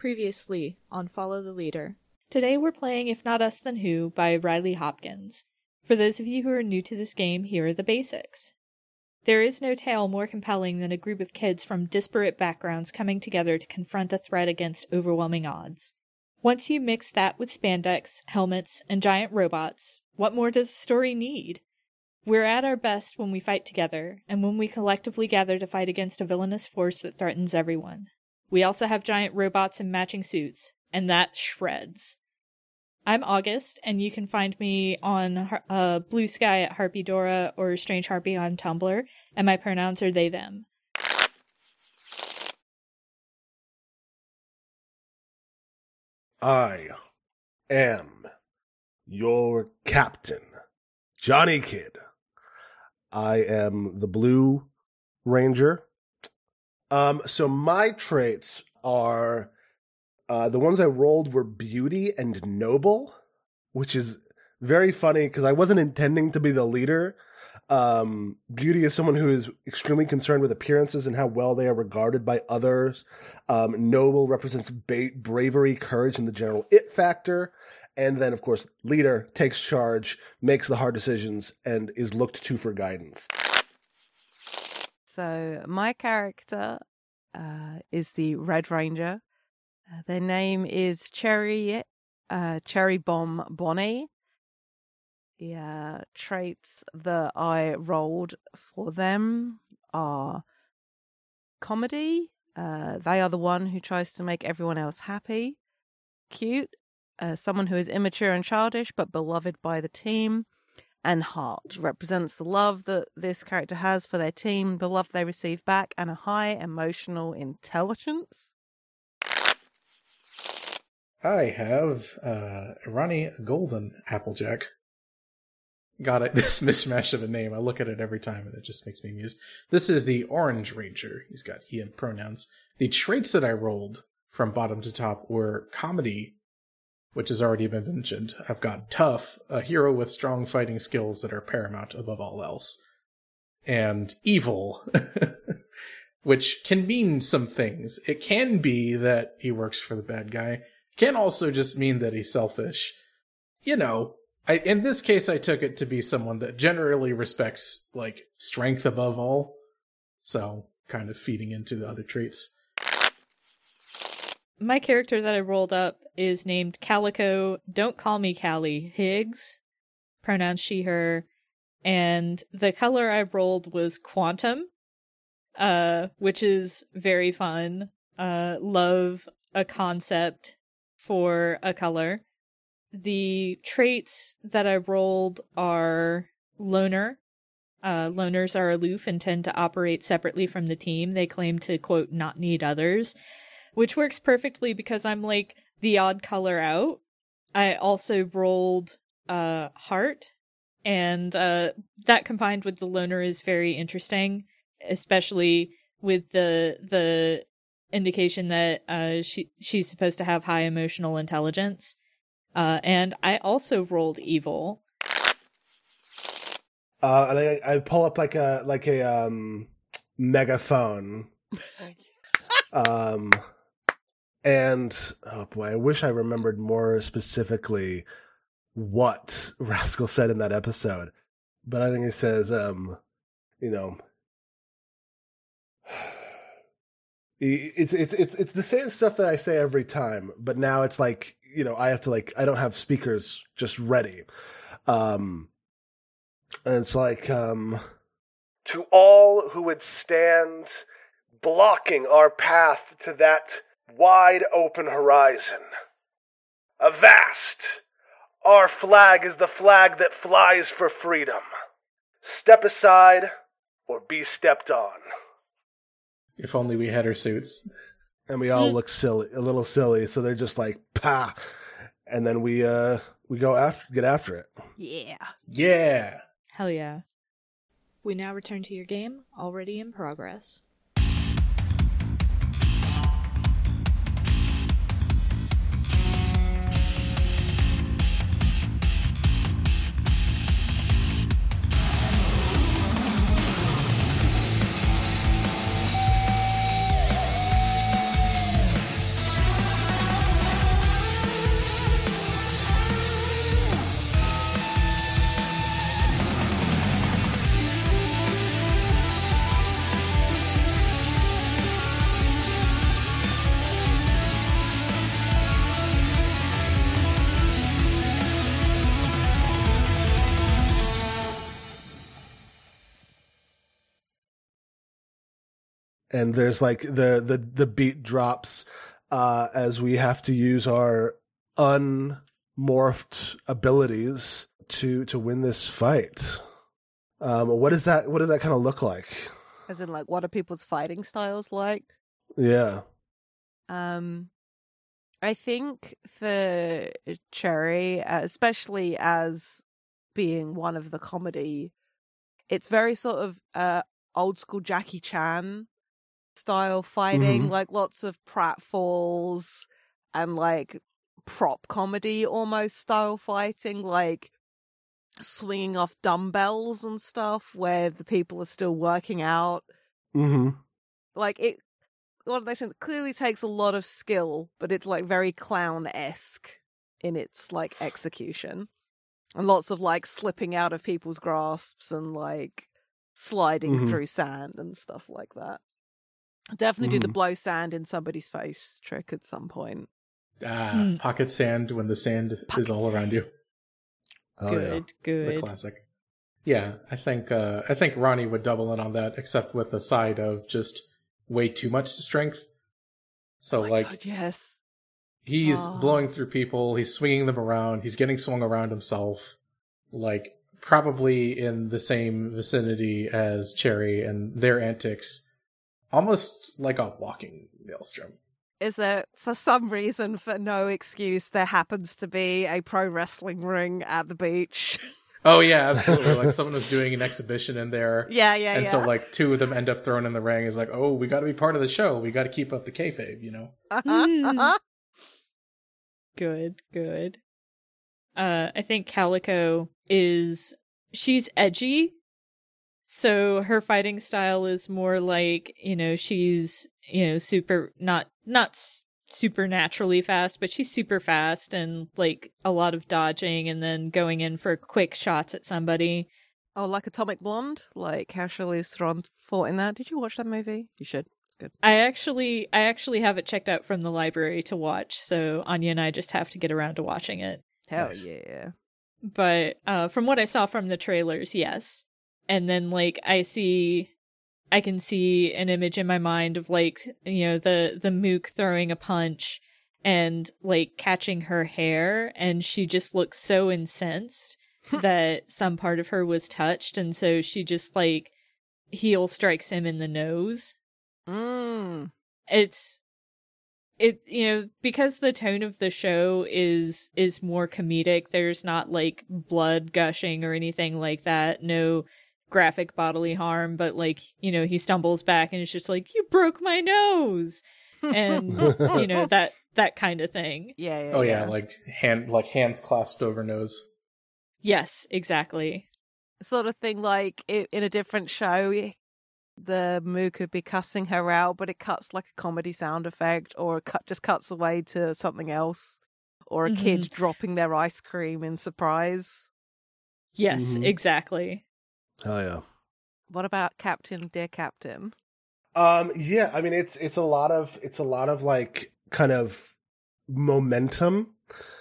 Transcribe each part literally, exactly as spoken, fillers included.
Previously on Follow the Leader. Today we're playing If Not Us Then Who by Riley Hopkins. For those of you who are new to this game, here are the basics. There is no tale more compelling than a group of kids from disparate backgrounds coming together to confront a threat against overwhelming odds. Once you mix that with spandex, helmets, and giant robots, what more does a story need? We're at our best when we fight together, and when we collectively gather to fight against a villainous force that threatens everyone. We also have giant robots in matching suits, and that shreds. I'm August, and you can find me on uh, Blue Sky at Harpy Dora or Strange Harpy on Tumblr, and my pronouns are they, them. I am your captain, Johnny Kidd. I am the Blue Ranger. Um, so my traits are, uh, the ones I rolled were beauty and noble, which is very funny because I wasn't intending to be the leader. Um, beauty is someone who is extremely concerned with appearances and how well they are regarded by others. Um, noble represents ba- bravery, courage, and the general it factor. And then, of course, leader takes charge, makes the hard decisions, and is looked to for guidance. So my character uh, is the Red Ranger. Uh, their name is Cherry uh, Cherry Bomb Bonnie. The uh, traits that I rolled for them are comedy. Uh, they are the one who tries to make everyone else happy. Cute. Uh, someone who is immature and childish but beloved by the team. And heart represents the love that this character has for their team, the love they receive back, and a high emotional intelligence. I have uh, Ronnie Golden Applejack. Got it. This mismatch of a name. I look at it every time and it just makes me amused. This is the Orange Ranger. He's got he and pronouns. The traits that I rolled from bottom to top were comedy, which has already been mentioned. I've got tough, a hero with strong fighting skills that are paramount above all else. And evil, which can mean some things. It can be that he works for the bad guy. It can also just mean that he's selfish. You know, I, in this case, I took it to be someone that generally respects, like, strength above all. So, kind of feeding into the other traits. My character that I rolled up is named Calico, don't call me Callie, Higgs, pronouns she, her, and the color I rolled was Quantum, uh, which is very fun. Uh, love a concept for a color. The traits that I rolled are Loner. Uh, loners are aloof and tend to operate separately from the team. They claim to, quote, not need others. Which works perfectly because I'm, like, the odd color out. I also rolled uh, Heart, and uh, that combined with the Loner is very interesting, especially with the the indication that uh, she she's supposed to have high emotional intelligence. Uh, and I also rolled Evil. Uh, and I, I pull up like a like a um, megaphone. um. And, oh boy, I wish I remembered more specifically what Rascal said in that episode. But I think he says, um, you know, it's, it's, it's, it's the same stuff that I say every time, but now it's like, you know, I have to like, I don't have speakers just ready. Um, and it's like, um, to all who would stand blocking our path to that wide open horizon. Avast! Our flag is the flag that flies for freedom. Step aside or be stepped on. If only we had our suits. And we all look silly, a little silly, so they're just like, pah! And then we, uh, we go after, get after it. Yeah. Yeah! Hell yeah. We now return to your game, already in progress. and there's like the the the beat drops uh, as we have to use our unmorphed abilities to to win this fight. Um, what is that? What does that kind of look like? As in, like, what are people's fighting styles like? Yeah. Um, I think for Cherry, uh, especially as being one of the comedy, it's very sort of uh, old school Jackie Chan style fighting, Mhm. like lots of pratfalls and like prop comedy almost style fighting, like swinging off dumbbells and stuff where the people are still working out. Mm-hmm. Like it, one of those things that clearly takes a lot of skill, but it's like very clown-esque in its like execution. And lots of like slipping out of people's grasps and like sliding Mhm. through sand and stuff like that. Definitely do the Mhm. blow sand in somebody's face trick at some point. Ah, Hmm. pocket sand when the sand Pocket is all around you. Oh, good, The good. classic. Yeah, I think uh, I think Ronnie would double in on that, except with a side of just way too much strength. So Oh my like God, yes. he's Oh. blowing through people, he's swinging them around, he's getting swung around himself, like probably in the same vicinity as Cherry and their antics, almost like a walking maelstrom. Is there, for some reason, for no excuse, there happens to be a pro wrestling ring at the beach. Oh yeah, absolutely. Like someone was doing an exhibition in there. Yeah, yeah, and yeah. so like two of them end up thrown in the ring. It's like, oh, we got to be part of the show. We got to keep up the kayfabe, you know? Mm. Good, good. Uh, I think Calico is, she's edgy. So her fighting style is more like, you know, she's, you know, super, not, not s- supernaturally fast, but she's super fast and like a lot of dodging and then going in for quick shots at somebody. Oh, like Atomic Blonde? Like how Charlize Theron fought in that? Did you watch that movie? You should. It's good. I actually, I actually have it checked out from the library to watch. So Anya and I just have to get around to watching it. Hell Nice. yeah. But uh, from what I saw from the trailers, yes. And then like I see, I can see an image in my mind of like, you know, the the Mook throwing a punch and like catching her hair, and she just looks so incensed that some part of her was touched, and so she just like heel strikes him in the nose. Mm. It's it you know, because the tone of the show is is more comedic, there's not like blood gushing or anything like that, no graphic bodily harm, but like, you know, he stumbles back and it's just like, you broke my nose, and you know, that that kind of thing. Yeah, yeah. Oh yeah, like hand like hands clasped over nose. Yes, exactly. Sort of thing like i- in a different show, the Moo could be cussing her out, but it cuts like a comedy sound effect, or it cut just cuts away to something else, or a Mhm. kid dropping their ice cream in surprise. Yes, Mhm. exactly. Hell yeah. What about Captain, Dear Captain? Um, yeah, I mean, it's it's a lot of it's a lot of like kind of momentum,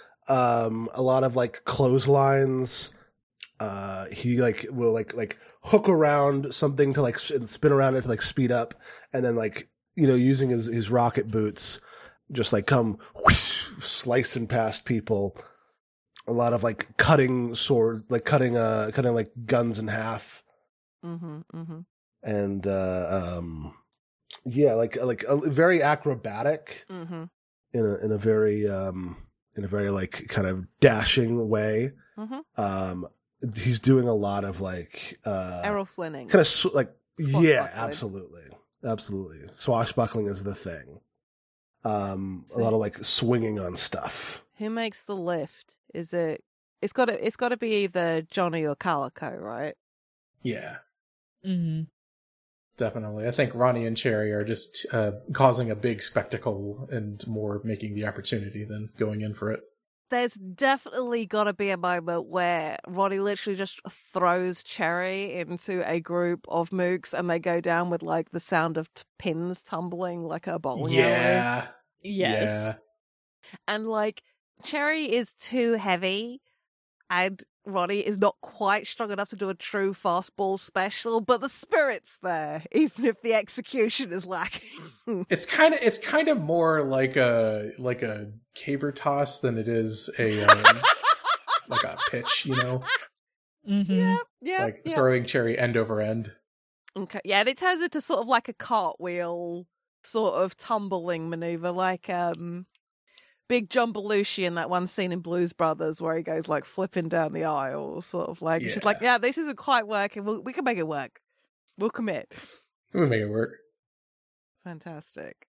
um, a lot of like clotheslines. Uh, he like will like like hook around something to like and spin around it to like speed up, and then like, you know, using his his rocket boots, just like come whoosh, slicing past people. A lot of like cutting swords, like cutting uh cutting like guns in half. Mm-hmm, mm-hmm. And uh, um, yeah, like like uh, very acrobatic Mm-hmm. in a in a very um in a very like kind of dashing way. Mm-hmm. Um, he's doing a lot of like uh, Errol Flynning. kind of sw- like yeah, Swashbuckling. absolutely, absolutely. Swashbuckling is the thing. Um, a So- lot of like swinging on stuff. Who makes the lift? Is it? It's got to. It's got to be either Johnny or Calico, right? Yeah, hmm definitely. I think Ronnie and Cherry are just uh, causing a big spectacle and more making the opportunity than going in for it. There's definitely got to be a moment where Ronnie literally just throws Cherry into a group of mooks, and they go down with like the sound of t- pins tumbling like a bowling alley. Yeah, Yes. yeah. And like Cherry is too heavy and Ronnie is not quite strong enough to do a true fastball special, but the spirit's there, even if the execution is lacking. It's kind of it's kind of more like a like a caber toss than it is a um, like a pitch, you know, Mm-hmm. Yeah, yeah, like yeah. throwing Cherry end over end. Okay, yeah, and it turns into sort of like a cartwheel, sort of tumbling maneuver, like um, Big John Belushi in that one scene in Blues Brothers where he goes like flipping down the aisle, sort of like she's Yeah. like, yeah, this isn't quite working. We'll, we can make it work. We'll commit. We make it work. Fantastic.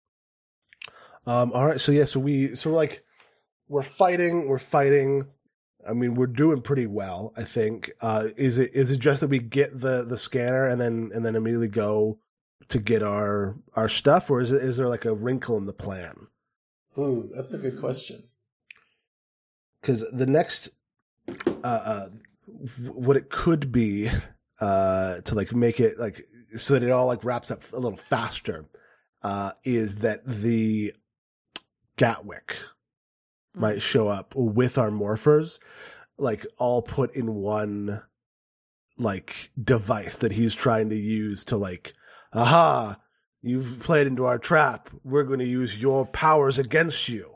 Um, all right, so yeah, so we so we're like we're fighting, we're fighting. I mean, we're doing pretty well, I think. Uh, is it is it just that we get the, the scanner and then and then immediately go to get our our stuff, or is it is there like a wrinkle in the plan? Ooh, that's a good question. Because the next, uh, uh, what it could be, uh, to like make it like so that it all like wraps up a little faster, uh, is that the Gatwick might show up with our morphers, like all put in one like device that he's trying to use to like, aha, you've played into our trap. We're going to use your powers against you.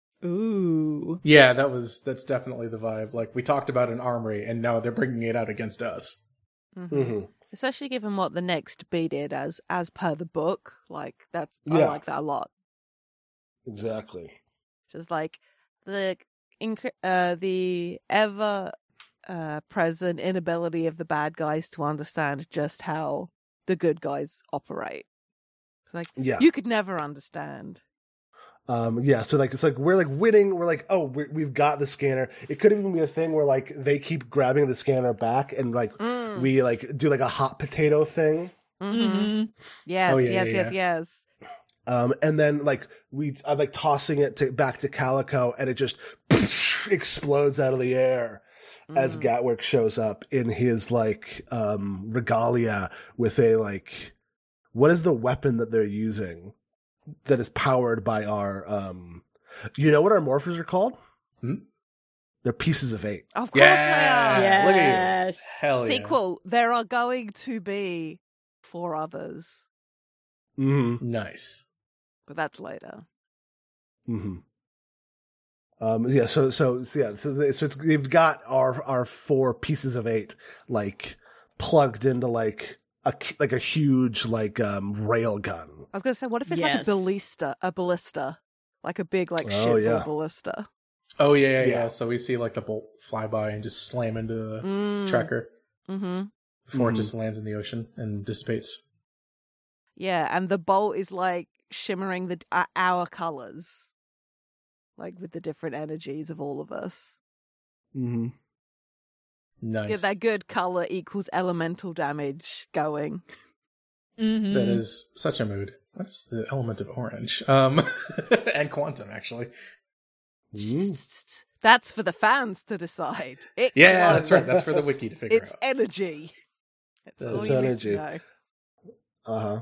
Ooh. Yeah, that was that's definitely the vibe. Like we talked about an armory, and now they're bringing it out against us. Mm-hmm. Mm-hmm. Especially given what the next B did as as per the book. Like that's I Yeah. like that a lot. Exactly. Just like the inc- uh, the ever uh, present inability of the bad guys to understand just how the good guys operate. It's like Yeah. you could never understand. Um, yeah, so like it's like we're like winning. We're like, oh, we're, we've got the scanner. It could even be a thing where like they keep grabbing the scanner back, and like Mm. we like do like a hot potato thing. Mm-hmm. Mm-hmm. Yes, Oh, yeah, yes, yeah, yes, yes. Um, and then like we I'm like tossing it to, back to Calico, and it just explodes out of the air as Mm. Gatwick shows up in his like um regalia with a like what is the weapon that they're using that is powered by our um you know what our morphers are called? Hmm? They're pieces of eight. Of course Yeah. they are. Look at you. Yes. Hell yeah. Sequel. There are going to be four others, Mm-hmm. Nice. but that's later. Mm-hmm. Um, yeah, so so, so yeah, so, they, so it's, they've got our our four pieces of eight like plugged into like a like a huge like um rail gun. I was going to say, what if it's Yes. like a ballista, a ballista, like a big like Oh, ship yeah. ballista? Oh yeah, yeah, Yeah. yeah. So we see like the bolt fly by and just slam into the Mm. tracker Mm-hmm. before Mhm. it just lands in the ocean and dissipates. Yeah, and the bolt is like shimmering the uh, our colors, like with the different energies of all of us. Mm-hmm. Nice. Get that good color equals elemental damage going. Mm-hmm. That is such a mood. What's the element of orange? Um, and quantum actually. Mm. That's for the fans to decide. It Yeah, that's right. glows. That's for the wiki to figure It's out. energy. It's It's all you need to energy. know. Uh huh.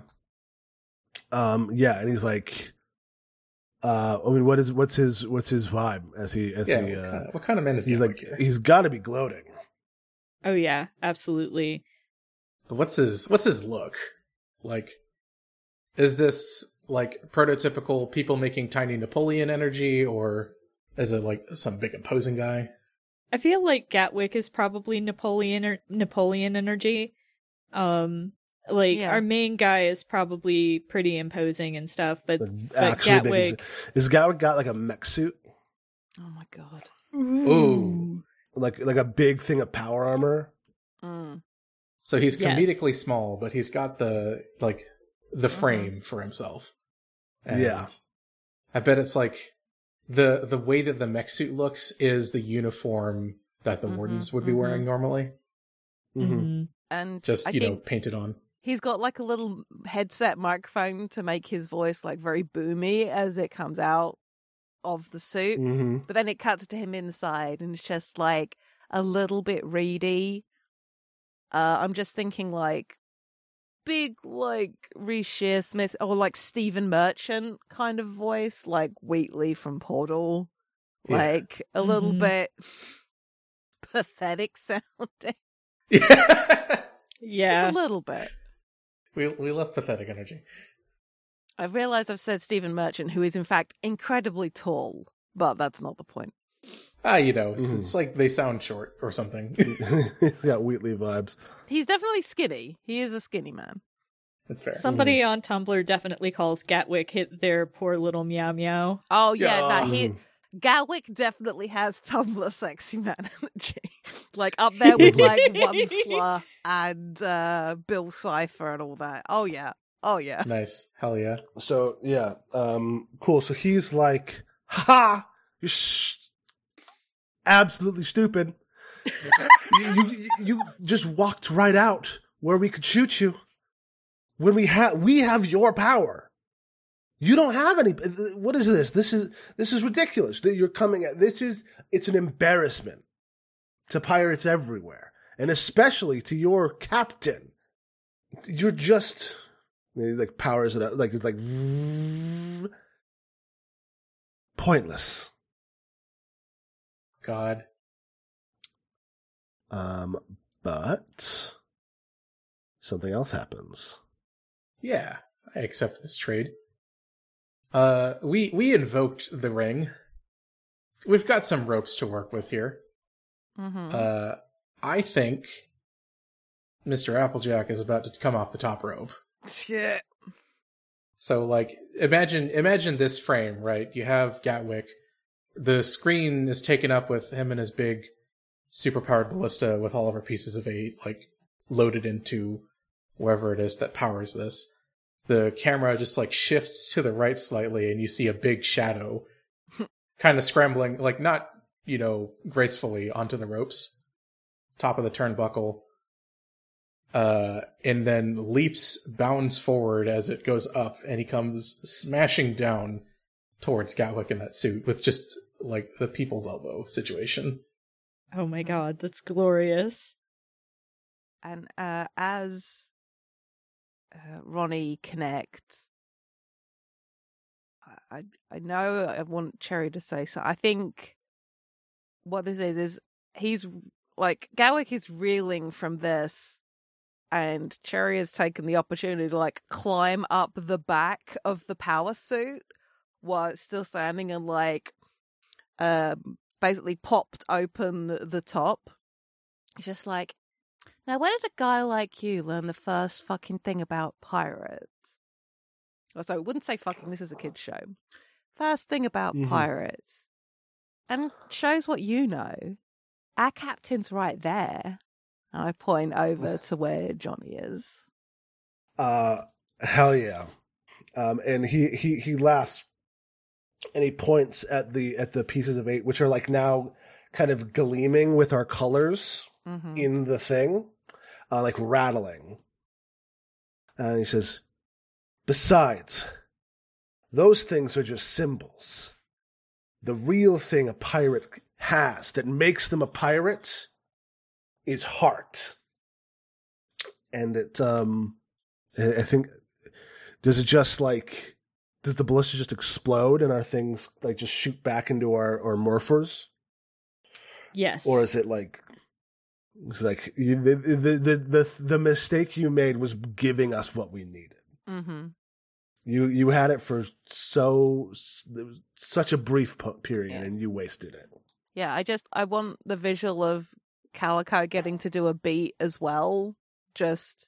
Um. Yeah, and he's like, uh. I mean, what is what's his what's his vibe as he as Yeah. he what, uh. kind of, what kind of man is He's Gatwick like here? he's got to be gloating. Oh yeah, absolutely. But what's his what's his look like? Is this like prototypical people making tiny Napoleon energy, or is it like some big imposing guy? I feel like Gatwick is probably Napoleon or Napoleon energy. Um, like Yeah. our main guy is probably pretty imposing and stuff, but But but actually, big- Gatwick. is Gatwick got like a mech suit, Oh my god. Ooh. like like a big thing of power armor? Mm. So he's Yes. comedically small, but he's got the like the frame for himself. And Yeah. I bet it's like the the way that the mech suit looks is the uniform that the Mhm, wardens would be mhm. wearing normally, Mm-hmm. Mhm. And just I you know think painted on. he's got like a little headset microphone to make his voice like very boomy as it comes out of the suit. Mm-hmm. But then it cuts to him inside and it's just like a little bit reedy. Uh, I'm just thinking like big like Reece Shearsmith or like Stephen Merchant kind of voice, like Wheatley from Portal. Yeah. Like a little Mhm. bit pathetic sounding. Yeah. Yeah. Just a little bit. we we love pathetic energy. I've realised I've said Stephen Merchant, who is in fact incredibly tall, but that's not the point. Ah, you know, it's, Mhm. it's like they sound short or something. Yeah, Wheatley vibes. He's definitely skinny. He is a skinny man. That's fair. Somebody on Tumblr definitely calls Gatwick hit their poor little meow meow. Oh yeah, Yeah. nah, he Gatwick definitely has Tumblr sexy man energy. Like up there with like Onslaught and uh, Bill Cipher and all that. Oh yeah. Oh yeah. Nice. Hell yeah. So yeah, um, cool. So he's like, "Ha! You're sh- absolutely stupid. you, you you just walked right out where we could shoot you. When we have we have your power. You don't have any. What is this? This is this is ridiculous. That you're coming at this is it's an embarrassment to pirates everywhere, and especially to your captain. You're just." He like powers it up, like it's like pointless. God. Um, but something else happens. Yeah, I accept this trade. Uh, we we invoked the ring. We've got some ropes to work with here. Mm-hmm. Uh, I think Mister Applejack is about to come off the top rope. Yeah. So, like, imagine imagine this frame, right? You have Gatwick. The screen is taken up with him and his big, superpowered ballista with all of our pieces of eight, like, loaded into wherever it is that powers this. The camera just, like, shifts to the right slightly, and you see a big shadow kind of scrambling, like, not, you know, gracefully onto the ropes, top of the turnbuckle. Uh, and then leaps, bounds forward as it goes up, and he comes smashing down towards Gatwick in that suit with just, like, the people's elbow situation. Oh my god, that's glorious. And uh, as uh, Ronnie connects, I, I I know I want Cherry to say so. I think what this is is he's like Gatwick is reeling from this, and Cherry has taken the opportunity to like climb up the back of the power suit while it's still standing and like um basically popped open the, the top. It's just like, now where did a guy like you learn the first fucking thing about pirates? Oh, sorry, I wouldn't say fucking, this is a kid's show. First thing about Mhm. pirates. And shows what you know. Our captain's right there. And I point over to where Johnny is. Uh, hell yeah. Um, and he, he, he laughs and he points at the, at the pieces of eight, which are like now kind of gleaming with our colors Mm-hmm. in the thing, uh, like rattling. And he says, besides, those things are just symbols. The real thing a pirate has that makes them a pirate is heart. And it, um, I I think, does it just like, does the ballista just explode and our things like just shoot back into our, our morphers? Yes. Or is it like, it's like you, the, the, the, the, the mistake you made was giving us what we needed. Mm-hmm. You, you had it for so, it was such a brief po- period Yeah. and you wasted it. Yeah, I just, I want the visual of Calico getting to do a beat as well. Just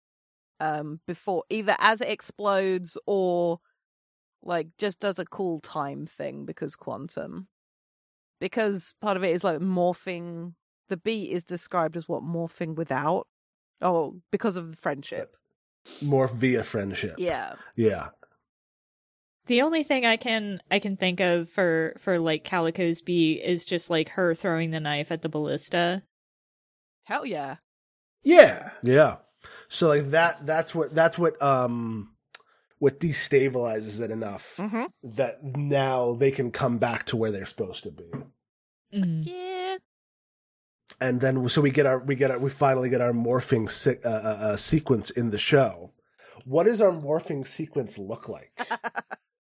um before, either as it explodes or like just does a cool time thing because quantum. Because part of it is like morphing. The beat is described as what morphing without. Oh, because of the friendship. More via friendship. Yeah. Yeah. The only thing I can I can think of for for like Calico's beat is just like her throwing the knife at the ballista. Hell yeah. Yeah. Yeah. So like that, that's what, that's what, um, what destabilizes it enough Mm-hmm. that now they can come back to where they're supposed to be. Mm. Yeah. And then, so we get our, we get our, we finally get our morphing se- uh, uh, uh, sequence in the show. What does our morphing sequence look like?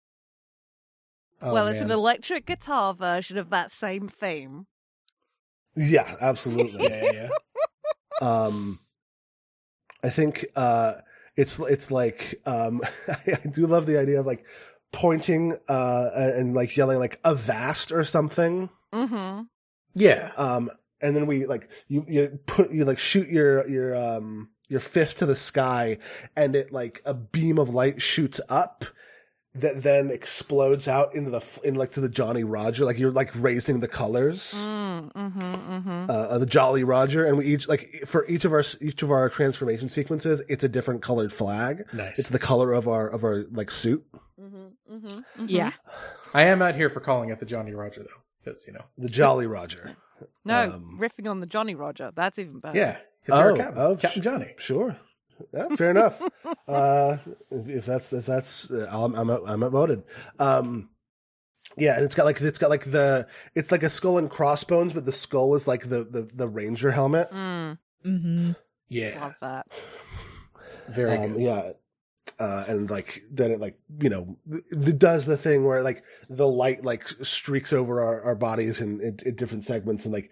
Oh, well, it's an man. electric guitar version of that same theme. Yeah, absolutely. Yeah, yeah, yeah. um, I think uh, it's it's like um, I do love the idea of like pointing uh, and like yelling like "avast" or something. Mm-hmm. Yeah. Um, and then we like you you put you like shoot your your um your fist to the sky, and it like a beam of light shoots up that then explodes out into the in like to the Johnny Roger, like you're like raising the colors, Mm, mm-hmm, mm-hmm. uh, the Jolly Roger, and we each like for each of our each of our transformation sequences, it's a different colored flag. Nice. It's the color of our of our like suit. Mm-hmm, mm-hmm, mm-hmm. Yeah. I am out here for calling it the Johnny Roger, though, because, you know. The Jolly Roger. No, Um, riffing on the Johnny Roger. That's even better. Yeah, because you're Oh, a captain. oh, Captain sh- Johnny. Sure. Yeah, fair enough. Uh, if, if that's if that's uh, I'm I'm I'm outvoted. Um, yeah, and it's got like it's got like the it's like a skull and crossbones, but the skull is like the the, the ranger helmet. Mm, Mm-hmm. Yeah, love that. very Um, good. yeah. Uh, and like then it like you know it does the thing where like the light like streaks over our, our bodies in, in, in different segments, and like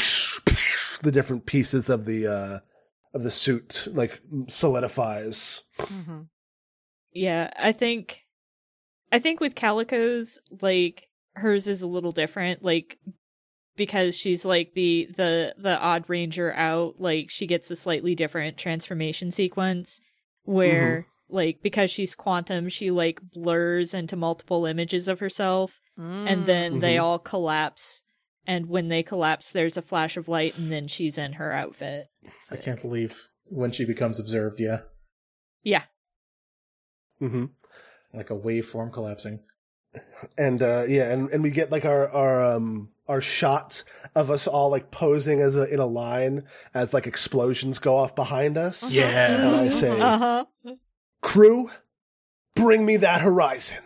the different pieces of the uh, of the suit like solidifies. Mm-hmm. Yeah, I think I think with Calico's, like, hers is a little different, like, because she's like the the the odd ranger out, like she gets a slightly different transformation sequence where mm-hmm. like because she's quantum, she like blurs into multiple images of herself, Mm. and then Mm-hmm. they all collapse, and when they collapse there's a flash of light, and then she's in her outfit. I can't believe when she becomes observed, yeah. Yeah. Mm-hmm. Like a waveform collapsing. And uh, yeah, and, and we get like our our um our shot of us all like posing as a in a line as like explosions go off behind us. Yeah. And I say, Uh-huh. crew, bring me that horizon.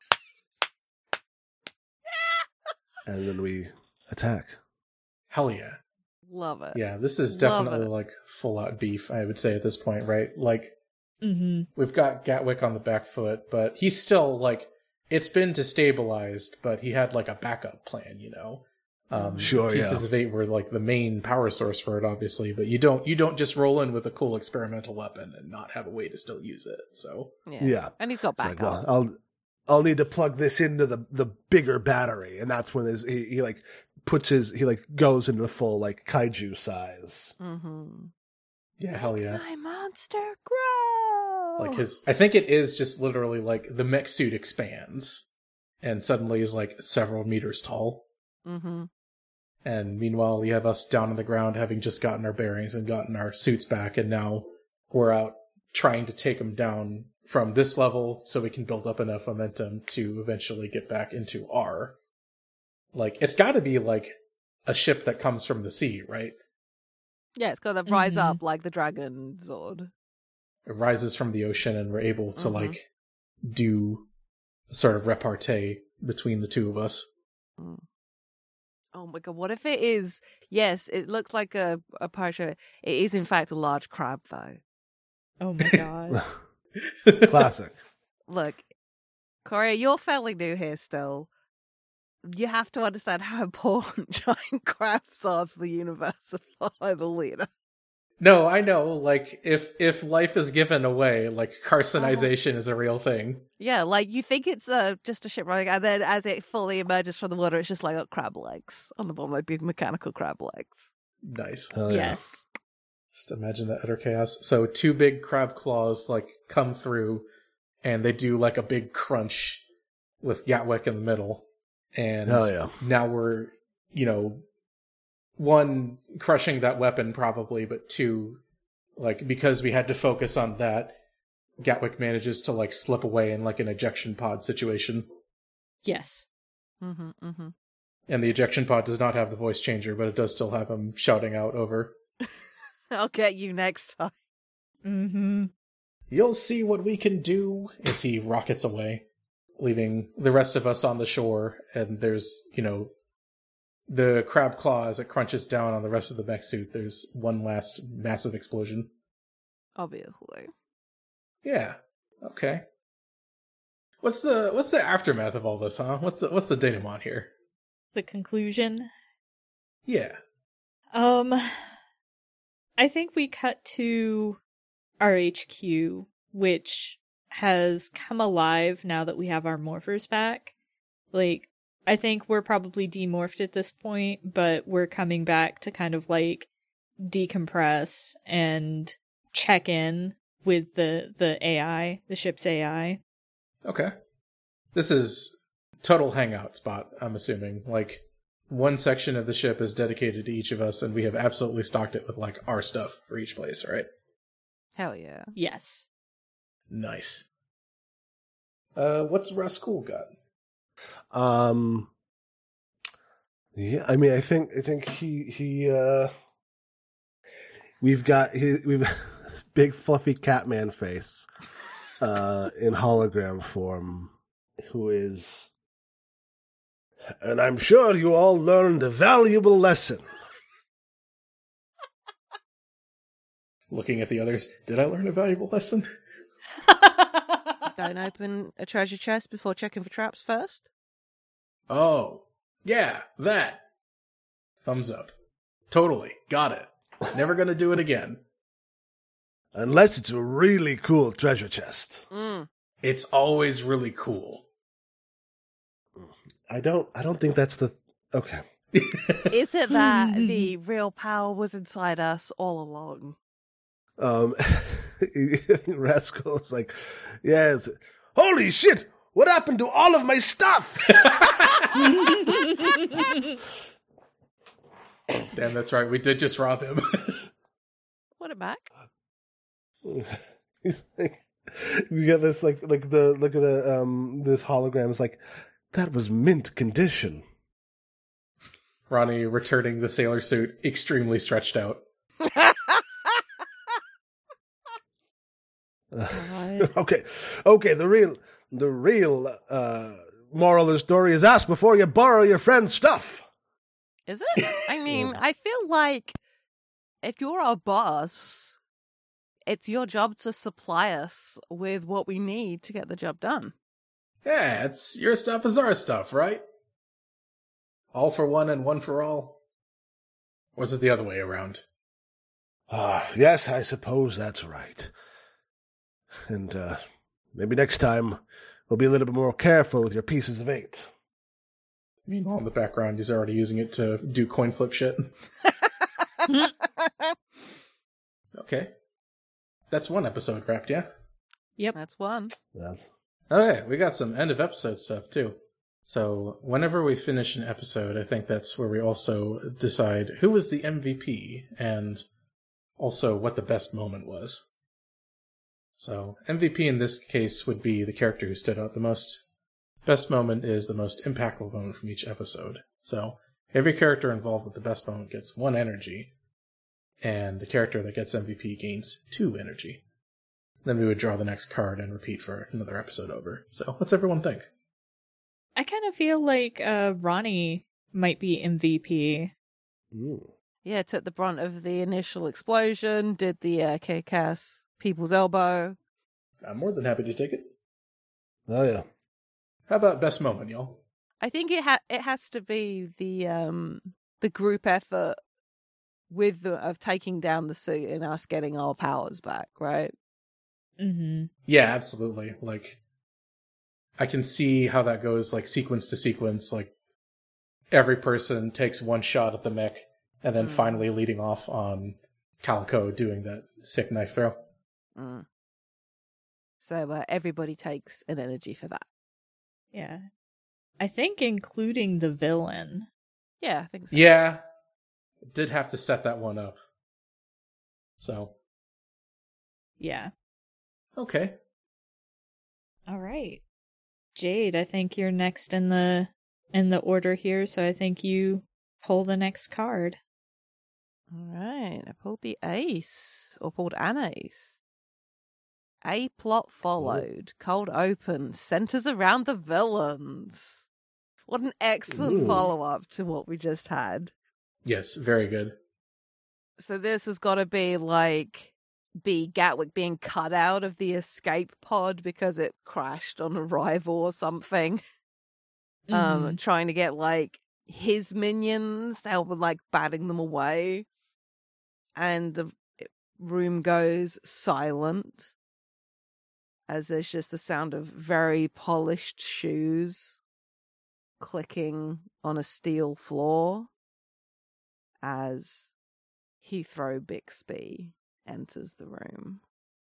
And then we attack. Hell yeah. Love it. Yeah, this is Love definitely it. like full out beef, I would say at this point, right? Like, Mm-hmm. we've got Gatwick on the back foot, but he's still like, it's been destabilized, but he had like a backup plan, you know? Um, Sure, Pieces yeah. of Eight were like the main power source for it, obviously, but you don't you don't just roll in with a cool experimental weapon and not have a way to still use it. So Yeah. Yeah. And he's got It's like, backup. well, I'll I'll need to plug this into the the bigger battery, and that's when his, he he like puts his he like goes into the full like kaiju size. Mm-hmm. yeah, hell yeah. My monster grow. Like his, I think it is just literally like the mech suit expands and suddenly is like several meters tall. Mm-hmm. And meanwhile, you have us down on the ground having just gotten our bearings and gotten our suits back, and now we're out trying to take them down from this level so we can build up enough momentum to eventually get back into R. Like, it's got to be like a ship that comes from the sea, right? Yeah, it's got to rise Mhm. up like the Dragon Zord. It rises from the ocean, and we're able to Mhm. like do a sort of repartee between the two of us. Mm. Oh my god, what if it is? Yes, it looks like a, a parachute. It is, in fact, a large crab, though. Oh my god. Classic. Look, Corey, you're fairly new here still. You have to understand how important giant crabs are to the universe of Final Leader. No, I know. Like, if if life is given away, like carcinization is a real thing. Yeah, like you think it's uh, just a ship running, and then as it fully emerges from the water, it's just like got crab legs on the bottom, like big mechanical crab legs. Nice. Hell yeah. Yes. Just imagine that utter chaos. So two big crab claws like come through, and they do like a big crunch with Gatwick in the middle. And Hell yeah. now we're, you know, one, crushing that weapon probably, but two, like, because we had to focus on that, Gatwick manages to like slip away in like an ejection pod situation. Yes. Mm-hmm, mm-hmm. And the ejection pod does not have the voice changer, but it does still have him shouting out over, I'll get you next time. Mm-hmm. "You'll see what we can do," as he rockets away, leaving the rest of us on the shore. And there's, you know, the crab claw as it crunches down on the rest of the mech suit. There's one last massive explosion. Obviously. Yeah. Okay. What's the what's the aftermath of all this, huh? What's the what's the denouement here? The conclusion. Yeah. Um, I think we cut to our H Q, which has come alive now that we have our morphers back. Like, I think we're probably demorphed at this point, but we're coming back to kind of like decompress and check in with the, the A I, the ship's A I. Okay. This is total hangout spot, I'm assuming. Like, one section of the ship is dedicated to each of us, and we have absolutely stocked it with, like, our stuff for each place, right? Hell yeah. Yes. Nice. Uh, what's Rascal got? Um, yeah, I mean, I think, I think he, he, uh, we've got, he, we've this big fluffy Catman face, uh, in hologram form, who is, and I'm sure you all learned a valuable lesson. Looking at the others, did I learn a valuable lesson? Don't open a treasure chest before checking for traps first. Oh, yeah, that. Thumbs up. Totally. Got it. Never gonna do it again. Unless it's a really cool treasure chest. Mm. It's always really cool. I don't, I don't think that's the, okay. Is it that the real power was inside us all along? Um, Rascal is like, yes, holy shit, what happened to all of my stuff? Damn, that's right. We did just rob him. Put it back. He's like, we got this, like, like the, look at the, um, this hologram is like, that was mint condition. Ronnie returning the sailor suit, extremely stretched out. Uh, okay, okay, the real, the real, uh, moral of the story is ask before you borrow your friend's stuff. Is it? I mean, I feel like if you're our boss, it's your job to supply us with what we need to get the job done. Yeah, it's your stuff is our stuff, right? All for one and one for all? Or was it the other way around? Ah, yes, I suppose that's right. And, uh, maybe next time we'll be a little bit more careful with your pieces of eight. Meanwhile, in the background, he's already using it to do coin flip shit. Okay. That's one episode wrapped, yeah? Yep. That's one. Yes. Okay, we got some end of episode stuff, too. So, whenever we finish an episode, I think that's where we also decide who was the M V P, and also what the best moment was. So, M V P in this case would be the character who stood out the most. Best moment is the most impactful moment from each episode. So, every character involved with the best moment gets one energy, and the character that gets M V P gains two energy. Then we would draw the next card and repeat for another episode over. So, what's everyone think? I kind of feel like uh, Ronnie might be M V P. Ooh. Yeah, took the brunt of the initial explosion, did the uh, kick-ass people's elbow. I'm more than happy to take it. Oh, yeah. How about best moment, y'all? I think it ha- it has to be the um the group effort with the of taking down the suit and us getting our powers back, right? Mm-hmm. Yeah, absolutely. Like, I can see how that goes, like, sequence to sequence. Like, every person takes one shot at the mech, and then Mm. finally leading off on Calico doing that sick knife throw. Mm. So uh, everybody takes an energy for that. Yeah. I think including the villain. Yeah, I think so. Yeah, did have to set that one up. So, Yeah. okay. All right. Jade, I think you're next in the in the order here, so I think you pull the next card. All right, I pulled the ace, or pulled an ace. A plot followed, cold open, centers around the villains. What an excellent Ooh. follow-up to what we just had. Yes, very good. So this has got to be like be Gatwick being cut out of the escape pod because it crashed on arrival or something. Um, Mhm. trying to get like his minions to help with like batting them away. And the room goes silent as there's just the sound of very polished shoes clicking on a steel floor as Heathrow Bixby enters the room.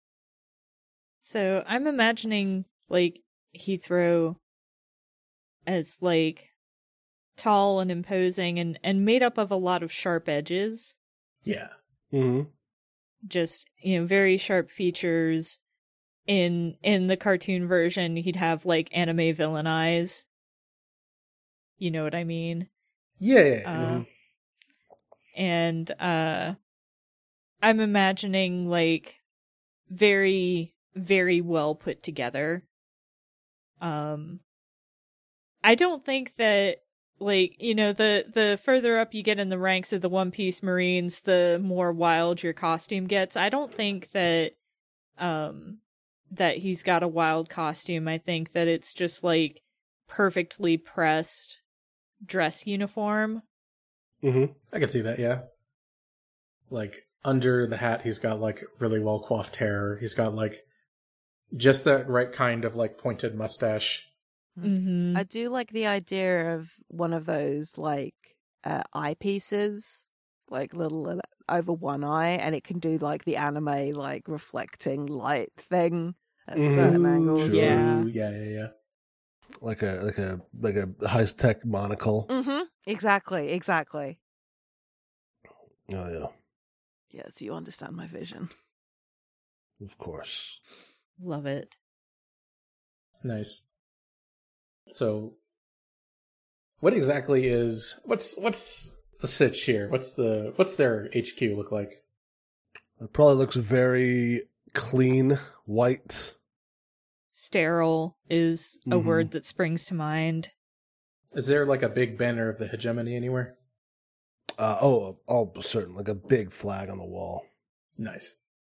So I'm imagining, like, Heathrow as, like, tall and imposing and, and made up of a lot of sharp edges. Yeah. Mm-hmm. Just, you know, very sharp features. In in the cartoon version, he'd have, like, anime villain eyes. You know what I mean? Yeah. yeah, yeah. Uh, Mm-hmm. And uh, I'm imagining, like, very, very well put together. Um, I don't think that, like, you know, the, the further up you get in the ranks of the One Piece Marines, the more wild your costume gets. I don't think that, um, that he's got a wild costume. I think that it's just, like, perfectly pressed dress uniform. Mm-hmm. I can see that, yeah. Like, under the hat, he's got, like, really well coiffed hair. He's got, like, just that right kind of, like, pointed mustache. Mm-hmm. I do like the idea of one of those, like, uh, eyepieces, like, little uh, over one eye, and it can do, like, the anime, like, reflecting light thing at Mhm. certain angles. Sure. Yeah. Ooh, yeah, yeah, yeah. Like a like a like a high tech monocle. Mm-hmm. Exactly, exactly. Oh yeah, Yes, you understand my vision. of course. Love it. Nice. So, what exactly is what's what's the sitch here? What's the what's their H Q look like? It probably looks very clean, white. Sterile is a Mhm. word that springs to mind. Is there like a big banner of the hegemony anywhere? Uh, oh, oh, certain, like a big flag on the wall. Nice.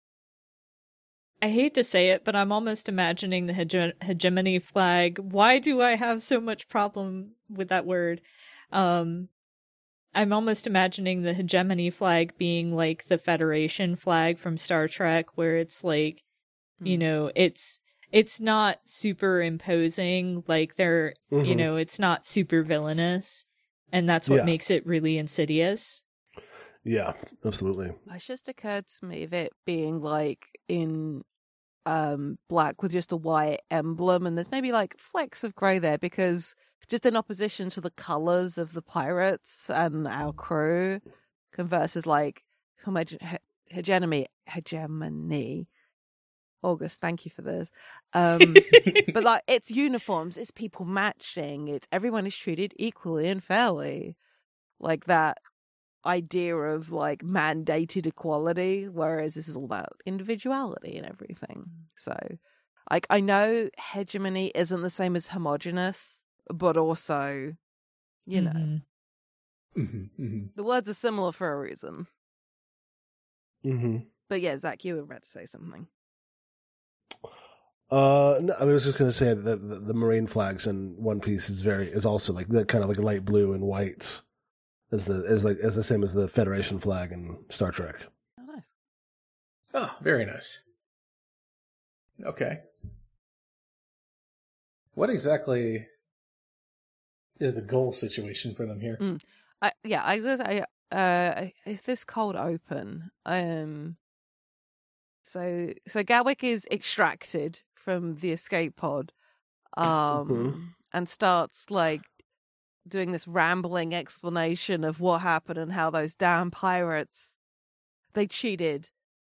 I hate to say it, but I'm almost imagining the hege- hegemony flag. Why do I have so much problem with that word? Um, I'm almost imagining the hegemony flag being like the Federation flag from Star Trek, where it's like, Hmm. you know, it's it's not super imposing, like they're, you Mhm. know, it's not super villainous, and that's what Yeah. makes it really insidious. Yeah, absolutely. It's just occurred to me of it being like in um black with just a white emblem, and there's maybe like flecks of grey there because just in opposition to the colours of the pirates and our crew, versus like hege- he- hegemony, hegemony. August, thank you for this. Um, but like it's uniforms, it's people matching, it's everyone is treated equally and fairly, like that idea of like mandated equality, whereas this is all about individuality and everything. So like I know hegemony isn't the same as homogenous, but also, you know, Mhm. Mm-hmm, mm-hmm. the words are similar for a reason. Mm-hmm. But yeah, Zach, you were about to say something. Uh, no, I was just gonna say that the, the marine flags in One Piece is very is also like the kind of like light blue and white, as the is like as the same as the Federation flag in Star Trek. Oh, nice. Oh, very nice. Okay. What exactly is the goal situation for them here? Mm. I, yeah, I was I uh is this cold open? Um so so Gadwick is extracted from the escape pod um Mhm. and starts like doing this rambling explanation of what happened and how those damn pirates they cheated.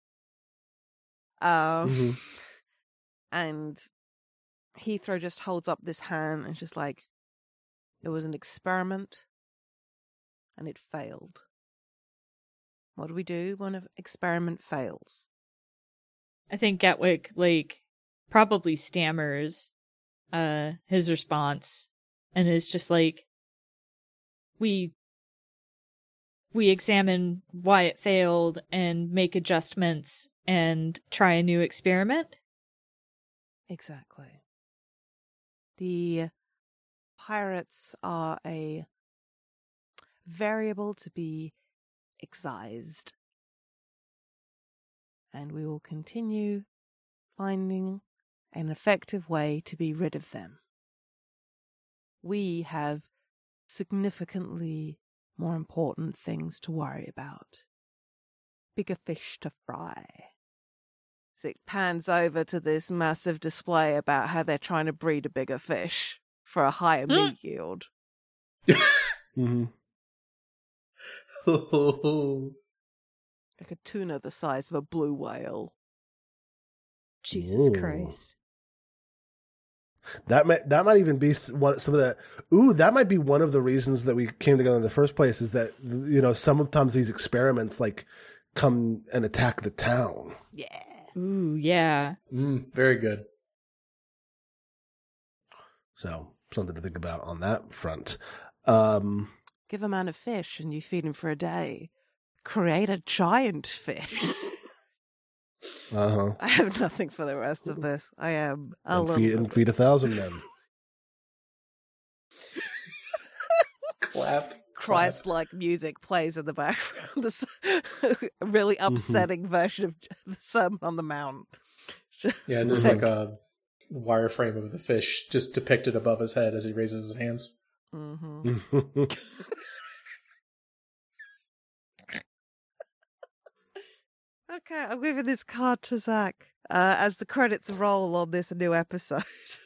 Um Mm-hmm. and Heathrow just holds up this hand and is just like, it was an experiment and it failed. What do we do when an experiment fails? I think Gatwick, like, probably stammers uh his response and is just like, we we examine why it failed and make adjustments and try a new experiment. Exactly. The pirates are a variable to be excised. And we will continue finding an effective way to be rid of them. We have significantly more important things to worry about. Bigger fish to fry. So it pans over to this massive display about how they're trying to breed a bigger fish for a higher meat yield. Mm-hmm. Like a tuna the size of a blue whale. Jesus Ooh. Christ. That might that might even be s- one some of the ooh that might be one of the reasons that we came together in the first place is that you know sometimes these experiments like come and attack the town. Yeah. Ooh, yeah. Mm, very good. So something to think about on that front. Um, Give a man a fish and you feed him for a day. Create a giant fish. uh huh. I have nothing for the rest of this. I am a And little feed, and feed a thousand men. Clap. Christ-like music plays in the background. This really upsetting version of the Sermon on the Mount. Just Yeah, and there's like a wireframe of the fish just depicted above his head as he raises his hands. Mm-hmm. Okay, I'm giving this card to Zach uh, as the credits roll on this new episode.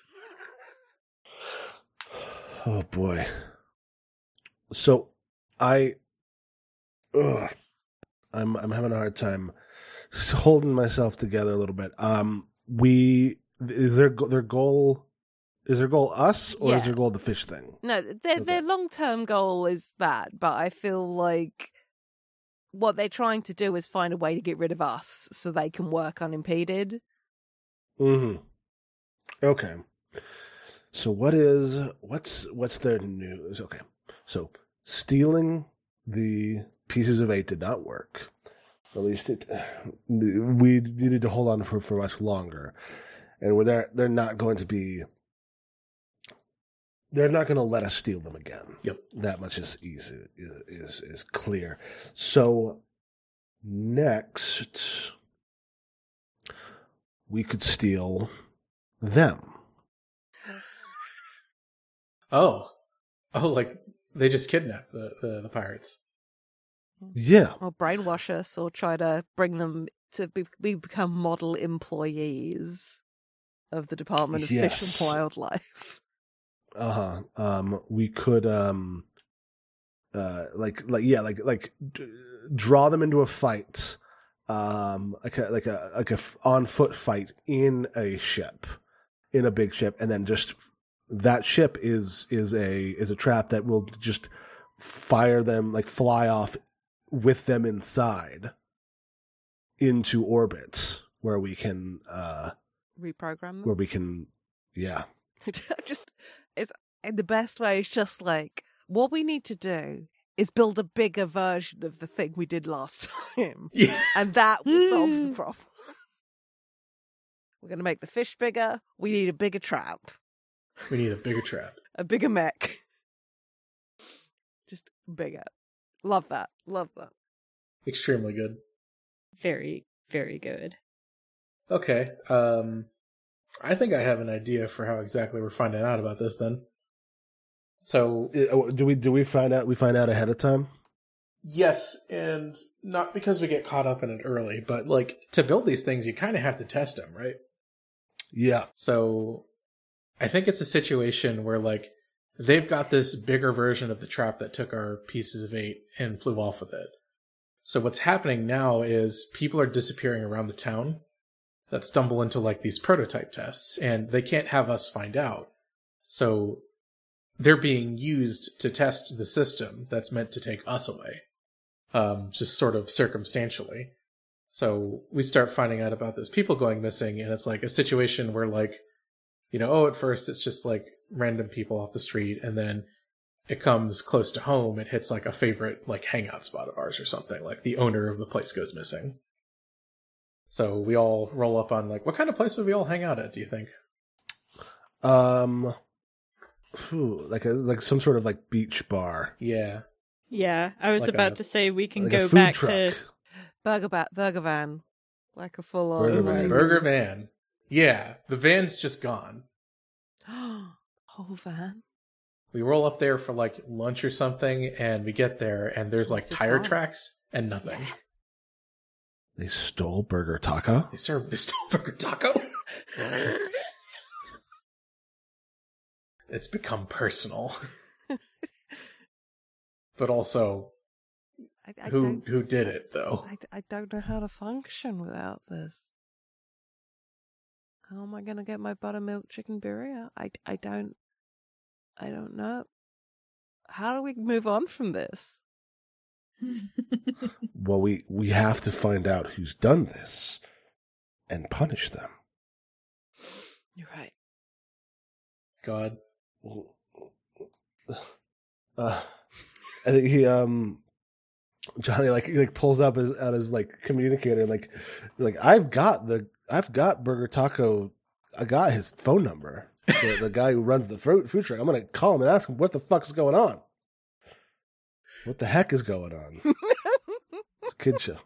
Oh boy. So I ugh, I'm I'm having a hard time holding myself together a little bit. Um we is their go- their goal is their goal us or Yeah. is their goal the fish thing? No, their Okay. their long term goal is that, but I feel like what they're trying to do is find a way to get rid of us so they can work unimpeded. Mhm. Okay. So what is what's what's their news? Okay. So stealing the pieces of eight did not work. At least it we needed to hold on for for much longer. And we're they're they're not going to be they're not going to let us steal them again. Yep. That much is easy is is, is clear. So next we could steal them. Oh. Oh, like they just kidnapped the, the, the pirates. Yeah. Or brainwash us or try to bring them to be, we become model employees of the Department of Fish Yes. and Wildlife. Uh-huh. Um we could um uh like like yeah, like like d- draw them into a fight. Um like a like a like a f- on foot fight in a ship. In a big ship and then just that ship is is a is a trap that will just fire them like fly off with them inside into orbit where we can uh Reprogram them. where we can yeah. just it's in the best way. It's just like what we need to do is build a bigger version of the thing we did last time, Yeah. and that will solve the problem. We're going to make the fish bigger. We need a bigger trap, We need a bigger trap. a bigger mech, just bigger. Love that. Love that. Extremely good. Very, very good. Okay. Um, I think I have an idea for how exactly we're finding out about this then. So, Uh, Do we do we find out we find out ahead of time? yes, and not because we get caught up in it early, but like to build these things, you kind of have to test them, right? Yeah. So I think it's a situation where like they've got this bigger version of the trap that took our pieces of eight and flew off with it. So what's happening now is people are disappearing around the town that stumble into like these prototype tests and they can't have us find out. So they're being used to test the system that's meant to take us away. Um, just sort of circumstantially. So we start finding out about those people going missing, and it's like a situation where, like, you know, oh, at first it's just like random people off the street, and then it comes close to home, it hits like a favorite like hangout spot of ours or something, like the owner of the place goes missing. So we all roll up on like, what kind of place would we all hang out at, do you think? Um, phew, like a like some sort of like beach bar. Yeah. Yeah, I was Like about a- to say we can Like a go food back truck. to Burger, ba- burger van. Like a full on. Burger like... van. Burger van. Yeah, the van's just gone. Whole van? We roll up there for like lunch or something, and we get there, and there's like It's just tire gone. tracks and nothing. They stole Burger Taco. They serve this burger taco. It's become personal, but also I, I who don't, who did it though? I, I don't know how to function without this. How am I going to get my buttermilk chicken burrito? I, I don't, I don't know. How do we move on from this? Well, we, we have to find out who's done this and punish them. You're right. God, Uh, I think he um Johnny like he like pulls up his out his like communicator and like like I've got the I've got Burger Taco. I got his phone number. The, the guy who runs the fruit food truck. I'm gonna call him and ask him what the fuck's going on. What the heck is going on? It's a kid show.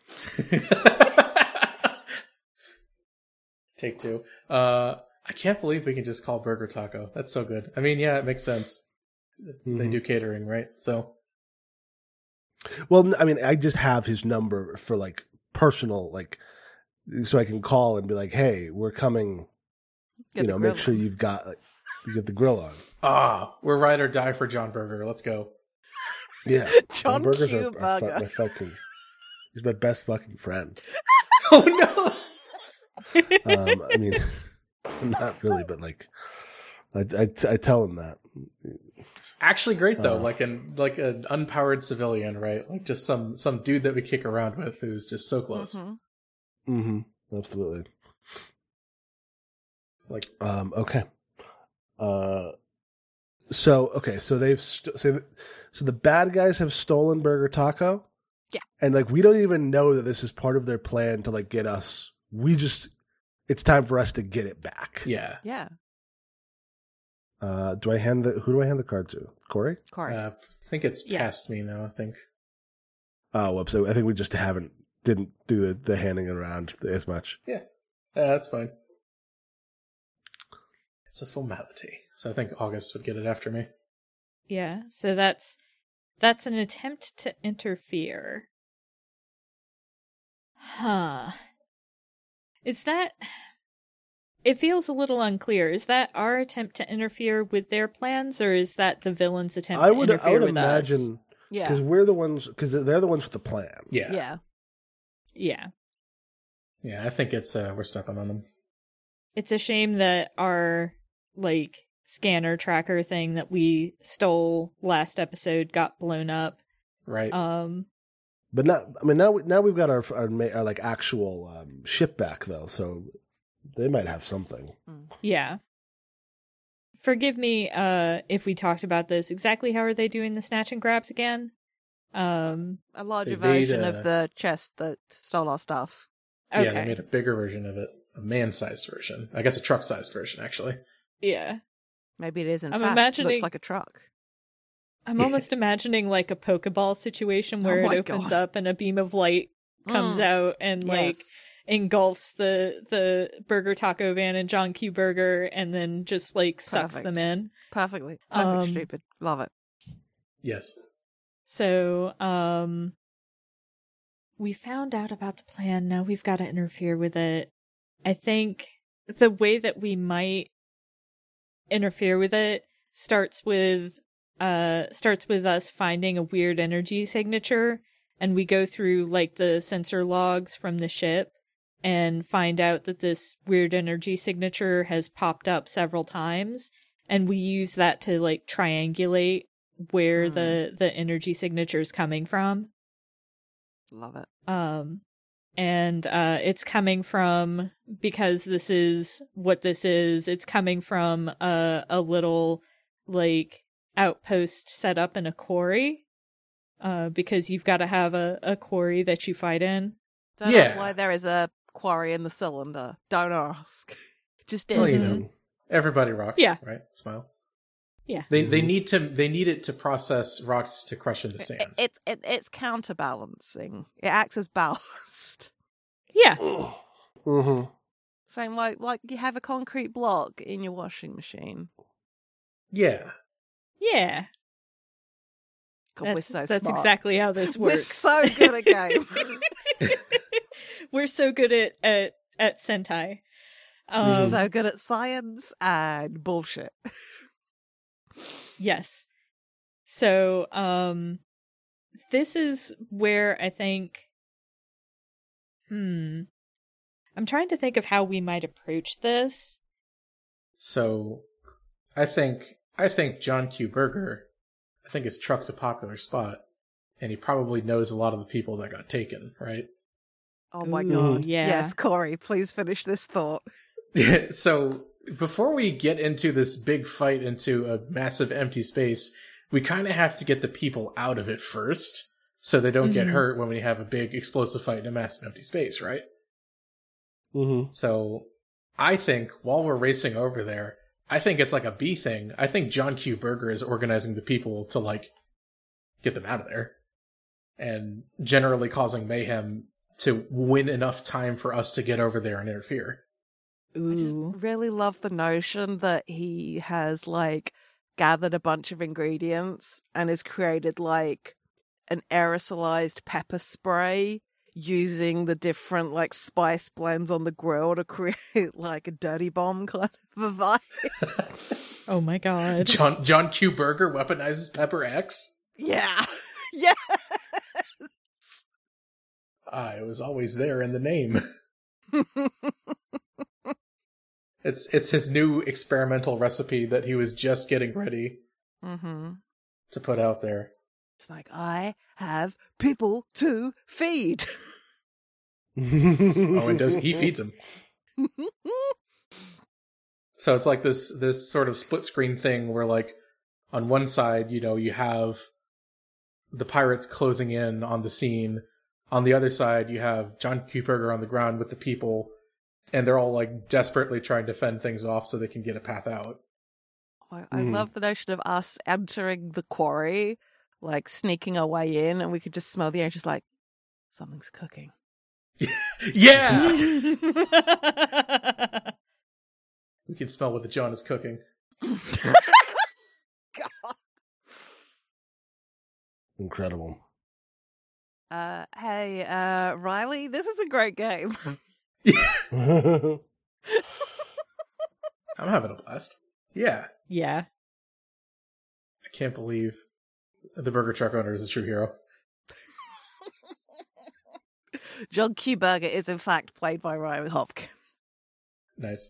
Take two. Uh, I can't believe we can just call Burger Taco. That's so good. I mean, yeah, it makes sense. They Mhm. do catering, right? So Well, I mean, I just have his number for like personal, like, so I can call and be like, "Hey, we're coming." Get you the know, grill make sure on. you've got like, you get the grill on. ah, we're ride or die for John Burger. Let's go. Yeah, John Burgers Q. are, are fu- Burger. my fucking. He's my best fucking friend. Oh Um, I mean, not really, but like, I, I, I tell him that. Actually, great though. Uh. like an like an unpowered civilian, right? Like just some some dude that we kick around with who's just so close. Mhm. Mm-hmm. Absolutely. Like Um. Okay. Uh. So okay. So they've st- so, th- so the bad guys have stolen Burger Taco. Yeah. And like we don't even know that this is part of their plan to like get us. We just. It's time for us to get it back. yeah. Yeah. Uh. Do I hand the who do I hand the card to? Corey. Corey. Uh, I think it's Yeah. past me now. I think. Oh, whoops. I think we just haven't didn't do the, the handing it around as much. Yeah, yeah, that's fine. It's a formality, so I think August would get it after me. Yeah, so that's that's an attempt to interfere. Huh. Is that it feels a little unclear. Is that our attempt to interfere with their plans, or is that the villain's attempt I to would interfere I would with us? imagine yeah. because we're the ones because they're the ones with the plan. Yeah, yeah. Yeah. Yeah. Yeah, I think it's uh, we're stepping on them. It's a shame that our like scanner tracker thing that we stole last episode got blown up. Right. Um But now, I mean, now now we've got our our, ma- our like actual um, ship back though, so they might have something. yeah. Forgive me uh if we talked about this. Exactly how are they doing the snatch and grabs again? Um A larger They made, version uh, of the chest that stole our stuff. okay. Yeah, they made a bigger version of it, a man-sized version. I guess a truck-sized version, actually. Yeah. Maybe it is in I'm fact imagining- looks like a truck. I'm almost imagining like a Pokeball situation where Oh it my opens God. up and a beam of light comes Mm. out and like Yes. engulfs the the Burger Taco van and John Q Burger and then just like sucks Perfect. them in. Perfectly. Perfect Um, stupid. Love it. Yes. So, um we found out about the plan. Now we've got to interfere with it. I think the way that we might interfere with it starts with uh starts with us finding a weird energy signature, and we go through like the sensor logs from the ship and find out that this weird energy signature has popped up several times, and we use that to like triangulate where Hmm. the the energy signature is coming from. Love it. Um, and uh, it's coming from, because this is what this is, it's coming from a, a little, like, outpost set up in a quarry. Uh, because you've got to have a, a quarry that you fight in. Don't Yeah. ask why there is a quarry in the cylinder. Don't ask. Just did. Well, you Mhm. know, everybody rocks. Yeah. Right. Smile. Yeah. They they Mhm. need to they need it to process rocks to crush into It, sand. it's it, it's counterbalancing. It acts as ballast. Yeah. Mm-hmm. Same like like you have a concrete block in your washing machine. Yeah. Yeah. God, we're That's, so that's smart. exactly how this We're works. so good at game. We're so good at at, at Sentai. Um, We're so good at science and bullshit. Yes. So, um, this is where I think, hmm, I'm trying to think of how we might approach this. So, I think I think John Q. Berger, I think his truck's a popular spot, and he probably knows a lot of the people that got taken, right? Oh my Ooh, god. yeah. Yes, Corey, please finish this thought. So, before we get into this big fight into a massive empty space, we kind of have to get the people out of it first, so they don't get Mhm. hurt when we have a big explosive fight in a massive empty space, right? Mm-hmm. So, I think while we're racing over there, I think it's like a B thing. I think John Q. Berger is organizing the people to, like, get them out of there. And generally causing mayhem to win enough time for us to get over there and interfere. I just Ooh. really love the notion that he has like gathered a bunch of ingredients and has created like an aerosolized pepper spray using the different like spice blends on the grill to create like a dirty bomb kind of a vibe. Oh my god. John John Q. Berger weaponizes Pepper X. Yeah. Yeah. Ah, it was always there in the name. It's it's his new experimental recipe that he was just getting ready mm-hmm. to put out there. It's like, I have people to feed. Oh, and does he feeds him? So it's like this this sort of split screen thing where, like, on one side, you know, you have the pirates closing in on the scene. On the other side, you have John Q. Berger on the ground with the people, and they're all like desperately trying to fend things off so they can get a path out. I, I Mm. love the notion of us entering the quarry, like sneaking our way in, and we could just smell the air, just like, something's cooking. Yeah! We can smell what the John is cooking. God. Incredible. Uh, hey, uh, Riley, this is a great game. Mm-hmm. I'm having a blast. Yeah. Yeah. I can't believe the burger truck owner is a true hero. John Q. Berger is, in fact, played by Riley Hopkins. Nice.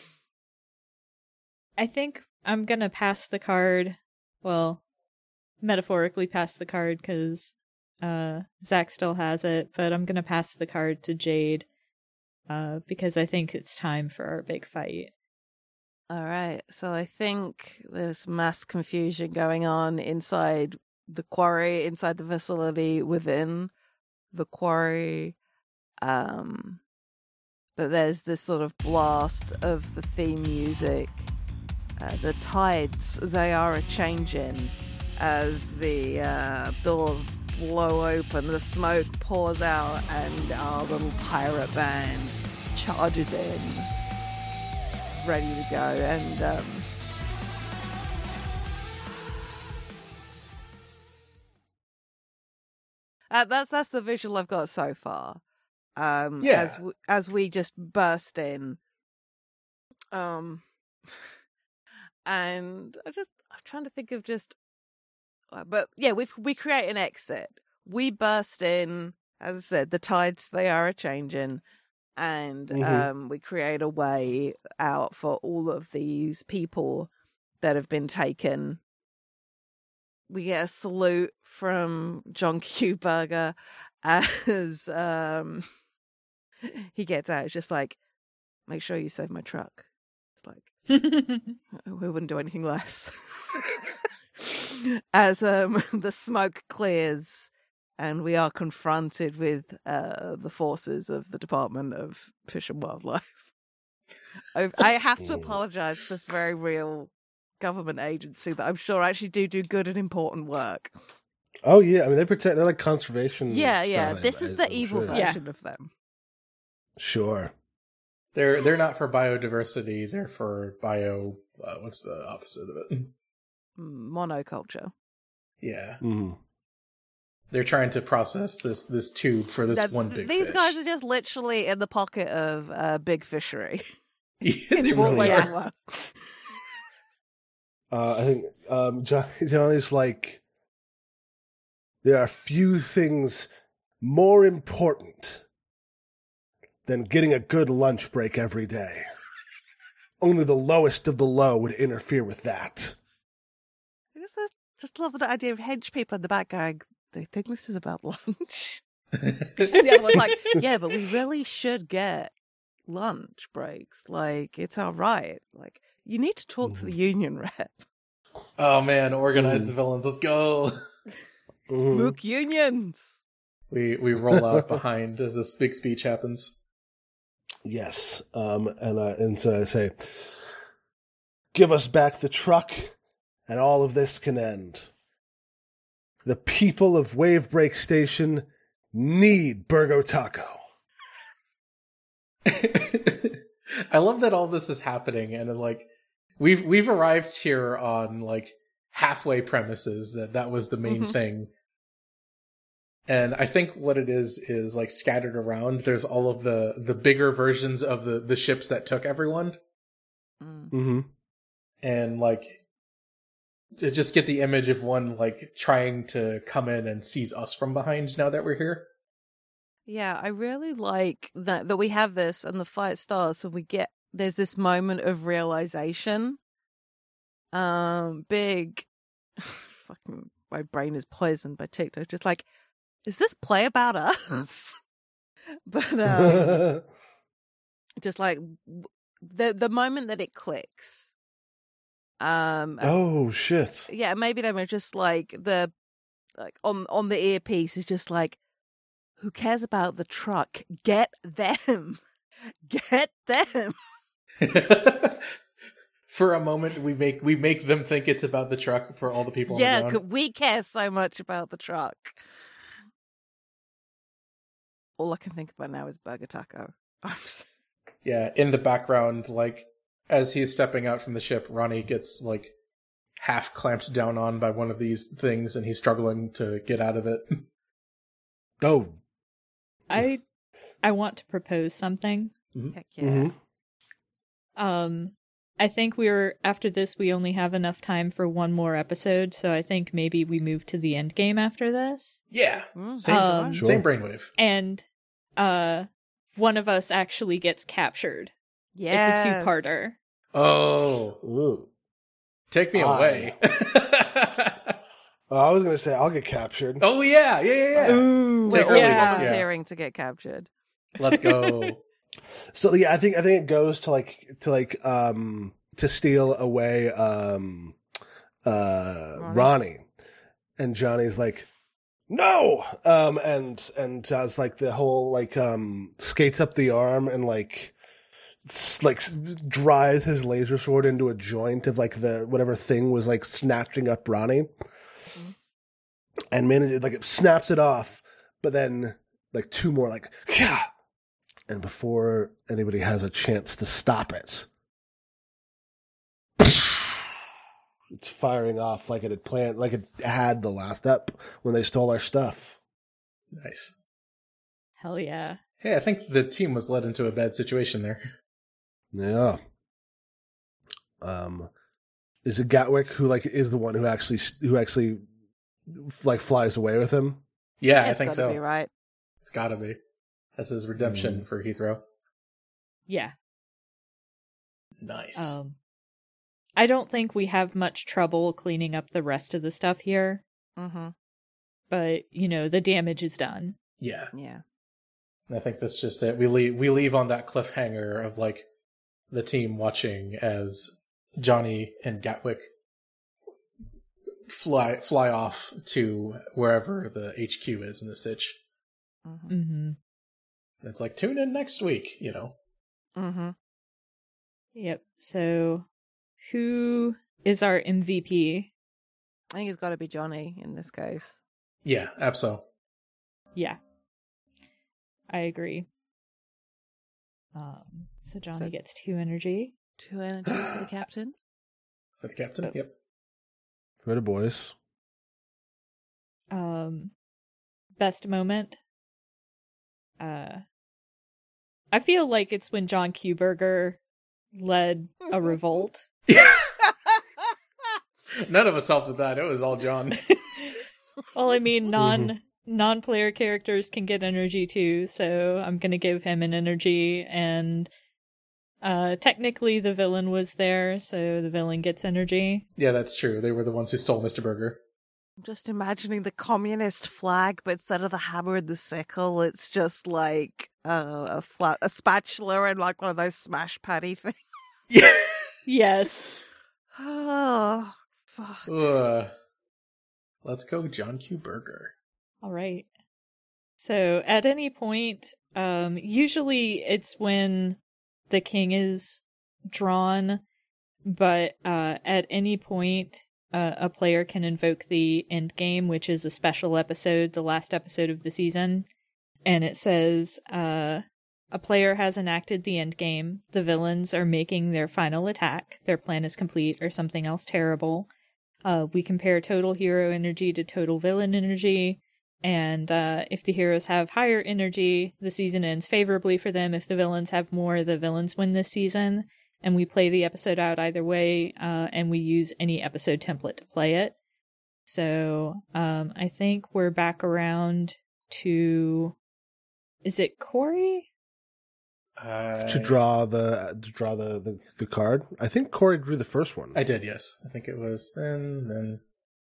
I think I'm gonna pass the card. Well, metaphorically pass the card because uh, Zach still has it, but I'm gonna pass the card to Jade uh, because I think it's time for our big fight. All right, so I think there's mass confusion going on inside the quarry, inside the facility, within the quarry. Um, but there's this sort of blast of the theme music. Uh, the tides, they are a changing as the uh, doors blow open, the smoke pours out, and our little pirate band charges in, ready to go. And um, uh, that's that's the visual I've got so far. Um, Yeah. as w- as we just burst in, um, and I just I'm trying to think of just, uh, but yeah, we we create an exit. We burst in, as I said, the tides they are a changing. And Mhm. um, we create a way out for all of these people that have been taken. We get a salute from John Q. Berger as um, he gets out. It's just like, make sure you save my truck. It's like, we wouldn't do anything less. As um, the smoke clears, and we are confronted with uh, the forces of the Department of Fish and Wildlife. I, I have to Mm. apologize for this very real government agency that I'm sure actually do do good and important work. Oh yeah, I mean they protect. They're like conservation. Yeah, yeah. stuff, This I- is I- the I'm evil sure. version of them. Sure. They're they're not for biodiversity. They're for bio. Uh, what's the opposite of it? Mm, Monoculture. Yeah, Mm-hmm. they're trying to process this this tube for this Now, one th- big. These fish. guys are just literally in the pocket of uh, big fishery. Yeah, In they one really way are. or another. Uh, I think um, Johnny, Johnny's like, there are few things more important than getting a good lunch break every day. Only the lowest of the low would interfere with that. I just, just love the idea of hench people in the back going, they think this is about lunch. And the other one's like, yeah, but we really should get lunch breaks. Like, it's all right. Like, you need to talk to the union rep. Oh man, organize Mm. the villains. Let's go. Mhm. Mook unions. We we roll out behind as this big speech happens. Yes, um, and I, and so I say, give us back the truck, and all of this can end. The people of Wavebreak Station need Burgo Taco. I love that all this is happening, and like we've we've arrived here on like halfway premises that that was the main Mhm. thing. And I think what it is is like scattered around. There's all of the the bigger versions of the the ships that took everyone, Mm. Mm-hmm. and like to just get the image of one like trying to come in and seize us from behind now that we're here. Yeah, I really like that that we have this and the fight starts and we get there's this moment of realization. Um big fucking my brain is poisoned by TikTok. Just like, is this play about us? But um just like w- the the moment that it clicks. Um oh, shit. yeah, maybe they were just like the like on on the earpiece is just like, who cares about the truck? Get them. Get them. For a moment, we make we make them think it's about the truck for all the people on Yeah, the 'cause ground. we care so much about the truck. All I can think about now is Burger Taco. I'm s- Yeah, in the background, like as he's stepping out from the ship, Ronnie gets like half clamped down on by one of these things, and he's struggling to get out of it. Oh. I I want to propose something. Heck yeah. Mhm. Um I think we're after this we only have enough time for one more episode, so I think maybe we move to the end game after this. Yeah, Mm, same Um, Sure. same brainwave. And uh one of us actually gets captured. Yes. It's a two-parter. Oh, Ooh. take me I- away! Oh, I was going to say, I'll get captured. Oh yeah, yeah, yeah, yeah. Ooh, We're Take all early yeah. one, yeah. volunteering to get captured. Let's go. So yeah, I think I think it goes to like to like um to steal away um uh Ronnie? Ronnie, and Johnny's like, no, um and and does like the whole like um skates up the arm and like s- like s- drives his laser sword into a joint of like the whatever thing was like snatching up Ronnie, and manages like it snaps it off, but then like two more like yeah. And before anybody has a chance to stop it, it's firing off like it had planned, like it had the last up when they stole our stuff. Nice. Hell yeah. Hey, I think the team was led into a bad situation there. Yeah. Um, is it Gatwick who like is the one who actually who actually like flies away with him? Yeah, I It's think gotta so. be right. It's gotta be. That's his redemption Mm. for Heathrow. Yeah. Nice. Um I don't think we have much trouble cleaning up the rest of the stuff here, Mm-hmm. but you know, the damage is done. yeah. Yeah. And I think that's just it. We leave we leave on that cliffhanger of like the team watching as Johnny and Gatwick fly fly off to wherever the H Q is in the sitch. Mm-hmm. Mhm. And it's like tune in next week, you know. Mm-hmm. Yep. So who is our M V P. I think it's got to be Johnny in this case. Yeah, abso. Yeah. I agree. Um, so Johnny So- gets two energy. Two energy for the captain. For the captain? Oh. Yep. For the boys. Um, best moment. Uh, I feel like it's when John Kuberger led a revolt. None of us helped with that. It was all John. Well, I mean, non non-player characters can get energy too, so I'm gonna give him an energy. And uh, technically, the villain was there, so the villain gets energy. Yeah, that's true. They were the ones who stole Mister Burger. I'm just imagining the communist flag, but instead of the hammer and the sickle, it's just like uh, a flat, a spatula and like one of those smash patty things. Yeah. Yes. Oh, fuck. Uh, let's go John Q. Burger. All right. So at any point, um, usually it's when the king is drawn, but uh, at any point, uh, a player can invoke the end game, which is a special episode, the last episode of the season. And it says, uh, a player has enacted the end game. The villains are making their final attack. Their plan is complete, or something else terrible. Uh, we compare total hero energy to total villain energy. And uh, if the heroes have higher energy, the season ends favorably for them. If the villains have more, the villains win this season. And we play the episode out either way, uh, and we use any episode template to play it. So um, I think we're back around to... Is it Corey? I... To draw the to draw the, the, the card. I think Corey drew the first one. I did, yes. I think it was then, then...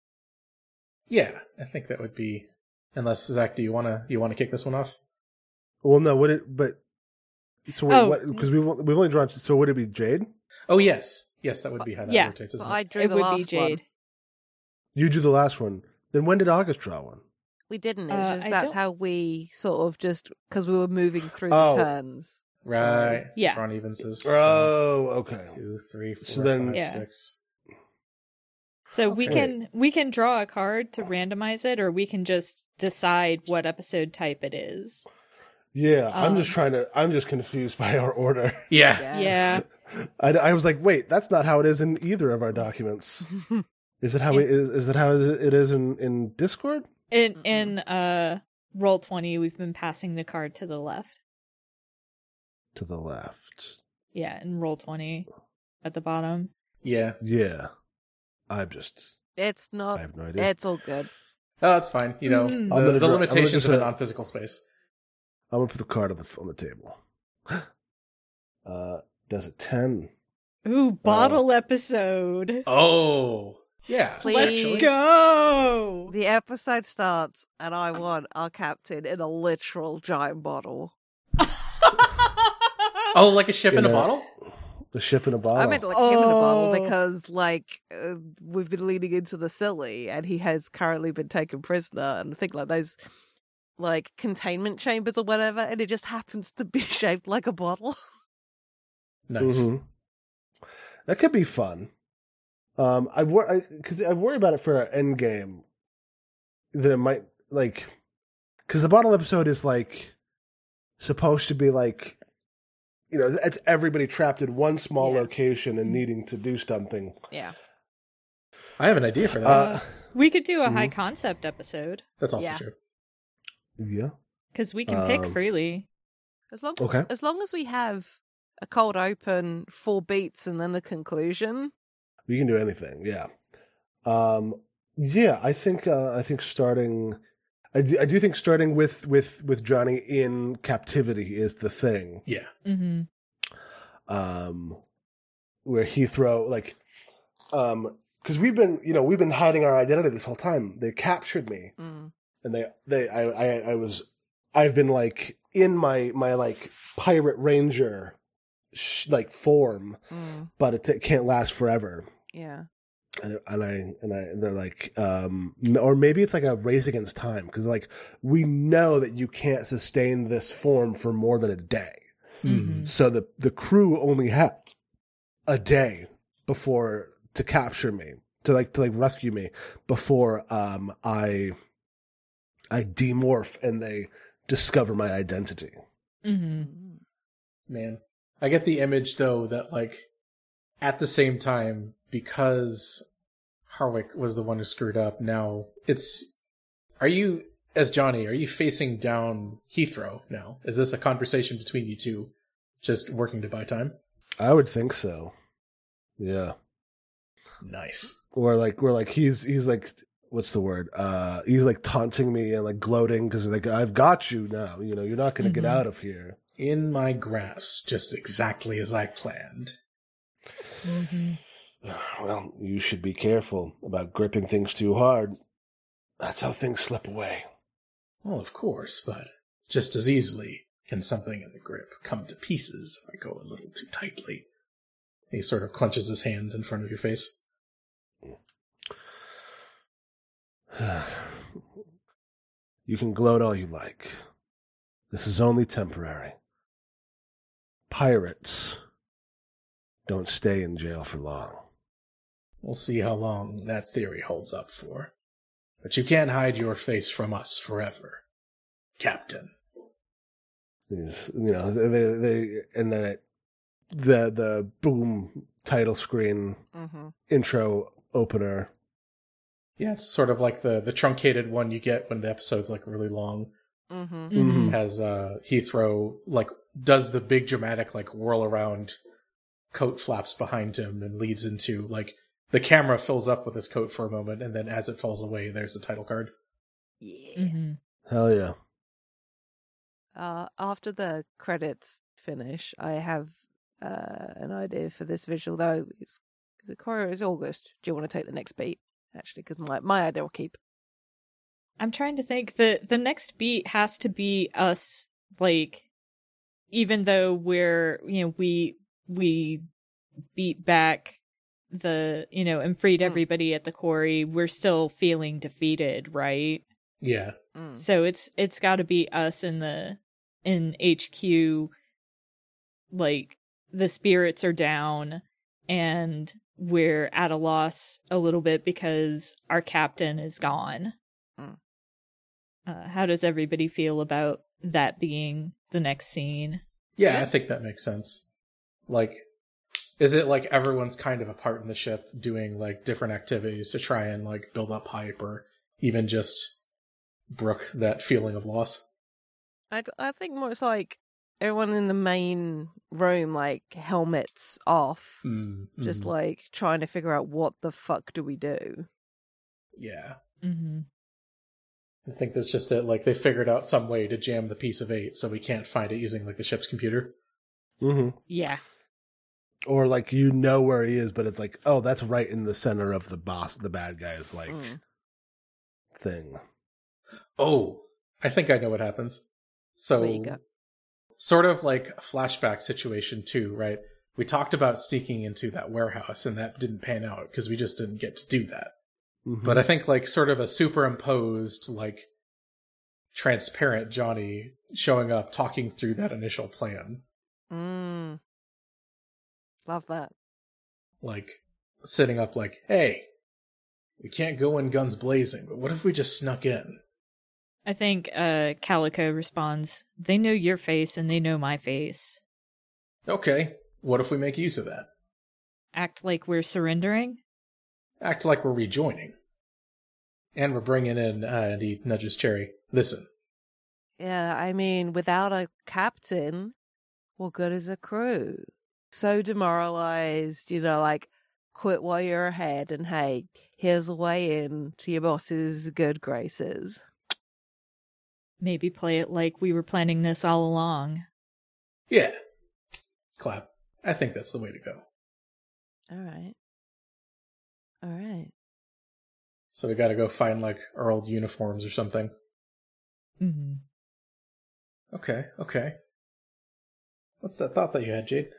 Yeah, I think that would be... Unless, Zach, do you want to you want to kick this one off? Well, no, would it? But so Oh. wait, because we've we've only drawn. So would it be Jade? Oh, yes. Yes, that would be how that Yeah. rotates, isn't Well, I it? drew It the would last be Jade. one. You drew the last one. Then when did August draw one? We didn't. It's Uh, just I that's don't- how we sort of just because we were moving through Oh. the turns. Right. Yeah. It's Ron Evanses. So Oh, okay. two, three, four, So then- five, Yeah. six. So we Okay. can we can draw a card to randomize it, or we can just decide what episode type it is. Yeah, I'm Um, just trying to. I'm just confused by our order. Yeah. Yeah. Yeah. I, I was like, wait, that's not how it is in either of our documents. Is it how Yeah. it is? Is it how it is in, in Discord? In Mm-mm. in uh roll twenty, we've been passing the card to the left. To the left. Yeah, in roll twenty at the bottom. Yeah. Yeah, I'm just. It's I not. have no idea. It's all good. Oh, that's fine. You know, Mm. I'm the, gonna the draw- I'm gonna limitations just, of a uh, non-physical space. I'm gonna put the card on the on the table. Uh, does it ten? Ooh, bottle episode. Oh. Yeah. Please. Let's go. The episode starts, and I want our captain in a literal giant bottle. Oh, like a ship in, In a a- bottle? The ship in a bottle. I meant like him in a bottle Oh. because, like, uh, we've been leading into the silly, and he has currently been taken prisoner, and I think like those, like, containment chambers or whatever, and it just happens to be shaped like a bottle. Nice. Mhm. That could be fun. Um, I wor because I, I worry about it for an end game. That it might like because the bottle episode is like supposed to be like, you know, it's everybody trapped in one small Yeah. location and needing to do something. Yeah. I have an idea for that. Uh, We could do a Mhm. high concept episode That's also yeah. true. yeah. because we can pick Um, freely. As long as, Okay. as long as we have a cold open, four beats, and then the conclusion. We can do anything. Yeah. Um, yeah, I think uh, I think starting. I do, I do think starting with, with, with Johnny in captivity is the thing. Yeah. Mm-hmm. Um, where he throw like, um, because we've been you know we've been hiding our identity this whole time. They captured me, Mm. and they they I I, I was I've been like in my my like pirate ranger sh- like form, Mm. but it, it can't last forever. Yeah. And, and I and I and they're like, um, or maybe it's like a race against time because like we know that you can't sustain this form for more than a day. Mm-hmm. So the the crew only had a day before to capture me, to like to like rescue me before um I I demorph and they discover my identity. Mm-hmm. Man, I get the image though that like at the same time, because Harwick was the one who screwed up, now it's are you as Johnny, are you facing down Heathrow now? Is this a conversation between you two just working to buy time? I would think so. Yeah. Nice. Or like we're like he's he's like what's the word? Uh he's like taunting me and like gloating because like I've got you now, you know, you're not gonna mm-hmm. get out of here. In my grasp, just exactly as I planned. Mm-hmm. Well, you should be careful about gripping things too hard. That's how things slip away. Well, of course, but just as easily can something in the grip come to pieces if I go a little too tightly. He sort of clenches his hand in front of your face. You can gloat all you like. This is only temporary. Pirates don't stay in jail for long. We'll see how long that theory holds up for. But you can't hide your face from us forever, Captain. These, you know, they, they, and then it, the the boom title screen mm-hmm. intro opener. Yeah, it's sort of like the the truncated one you get when the episode's like really long. Mm-hmm. Mm-hmm. Has uh, Heathrow like does the big dramatic like whirl around, coat flaps behind him and leads into like the camera fills up with his coat for a moment, and then as it falls away, there's the title card. Yeah. Mm-hmm. Hell yeah. Uh, after the credits finish, I have uh, an idea for this visual, though. It's, the choreo is August. Do you want to take the next beat, actually? Because my, my idea will keep. I'm trying to think. The, the next beat has to be us, like, even though we're, you know, we, we beat back the, you know, and freed everybody at the quarry, we're still feeling defeated, right? Yeah. Mm. So it's it's got to be us in the in H Q, like the spirits are down and we're at a loss a little bit because our captain is gone. Mm. Uh, how does everybody feel about that being the next scene? Yeah, Yeah. I think that makes sense. Like, is it like everyone's kind of apart in the ship doing like different activities to try and like build up hype or even just brook that feeling of loss? I, I think more it's like everyone in the main room, like helmets off, Mm, just mhm. like trying to figure out what the fuck do we do. Yeah. Mm-hmm. I think that's just it. Like, they figured out some way to jam the piece of eight so we can't find it using like the ship's computer. Mm-hmm. Yeah. Or like you know where he is, but it's like, oh, that's right in the center of the boss, the bad guy's like Mm. thing. Oh, I think I know what happens. So, There you go. sort of like a flashback situation too, right? We talked about sneaking into that warehouse and that didn't pan out because we just didn't get to do that. Mm-hmm. But I think like sort of a superimposed, like transparent Johnny showing up, talking through that initial plan. Mm. Love that. Like sitting up like, hey, we can't go in guns blazing, but what if we just snuck in? I think uh, Calico responds, they know your face and they know my face. Okay, what if we make use of that? Act like we're surrendering? Act like we're rejoining. And we're bringing in, uh, and he nudges Cherry, listen. Yeah, I mean, without a captain, what good is a crew? So demoralized, you know, like, quit while you're ahead, and hey, here's a way in to your boss's good graces. Maybe play it like we were planning this all along. Yeah. Clap. I think that's the way to go. All right. All right. So we gotta go find, like, our old uniforms or something. Mm-hmm. Okay, okay. What's that thought that you had, Jade?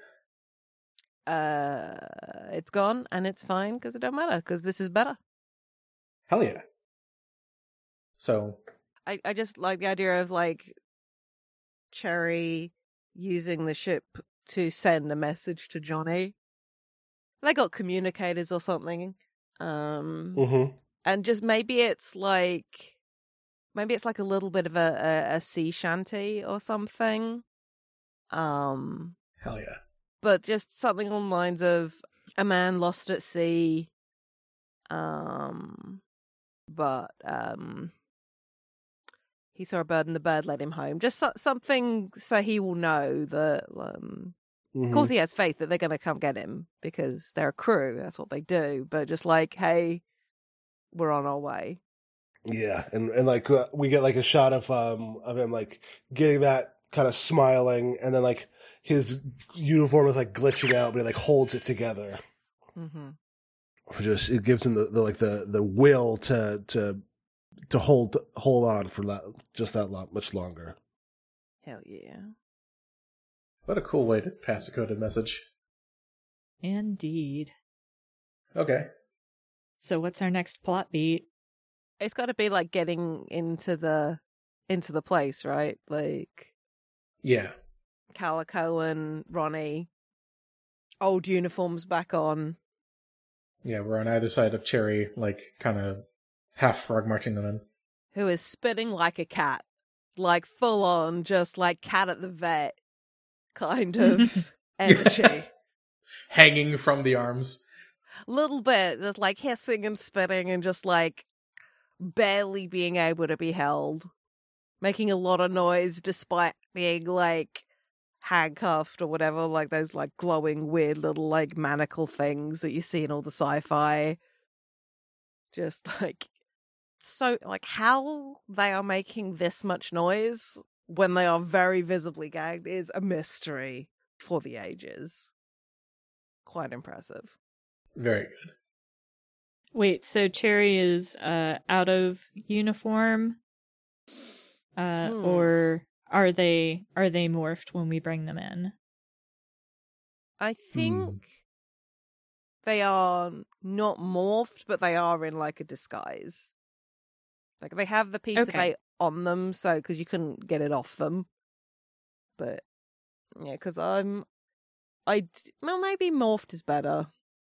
Uh, it's gone, and it's fine, because it don't matter, because this is better. Hell yeah. So, I, I just like the idea of, like, Cherry using the ship to send a message to Johnny. they got communicators or something. Um, Mm-hmm. and just maybe it's like, maybe it's like a little bit of a, a, a sea shanty or something. Um, Hell yeah. but just something along the lines of a man lost at sea. Um, but um, he saw a bird and the bird led him home. Just so- something so he will know that. Um, Mm-hmm. Of course, he has faith that they're going to come get him because they're a crew. That's what they do. But just like, hey, we're on our way. Yeah, and and like uh, we get like a shot of um of him like getting that kind of smiling, and then like his uniform is like glitching out, but he like holds it together. Mm-hmm. For just it gives him the, the like the the will to to to hold hold on for that just that lot much longer. Hell yeah. What a cool way to pass a coded message. Indeed. Okay. So what's our next plot beat? It's got to be like getting into the into the place, right? Like Yeah. Calico and Ronnie, old uniforms back on. Yeah, we're on either side of Cherry, like, kind of half frog marching them in. Who is spitting like a cat, like full on, just like Cat at the Vet kind of energy. Hanging from the arms. Little bit, just like hissing and spitting and just like barely being able to be held, making a lot of noise despite being like handcuffed or whatever, like those like glowing weird little like manacle things that you see in all the sci-fi. Just like so like how they are making this much noise when they are very visibly gagged is a mystery for the ages. Quite impressive. Very good. Wait, so Cherry is uh out of uniform? Uh Hmm. or are they are they morphed when we bring them in? I think they are not morphed, but they are in like a disguise. Like they have the piece of Okay. eight on them, so because you couldn't get it off them. But yeah, because I'm, I d- well maybe morphed is better.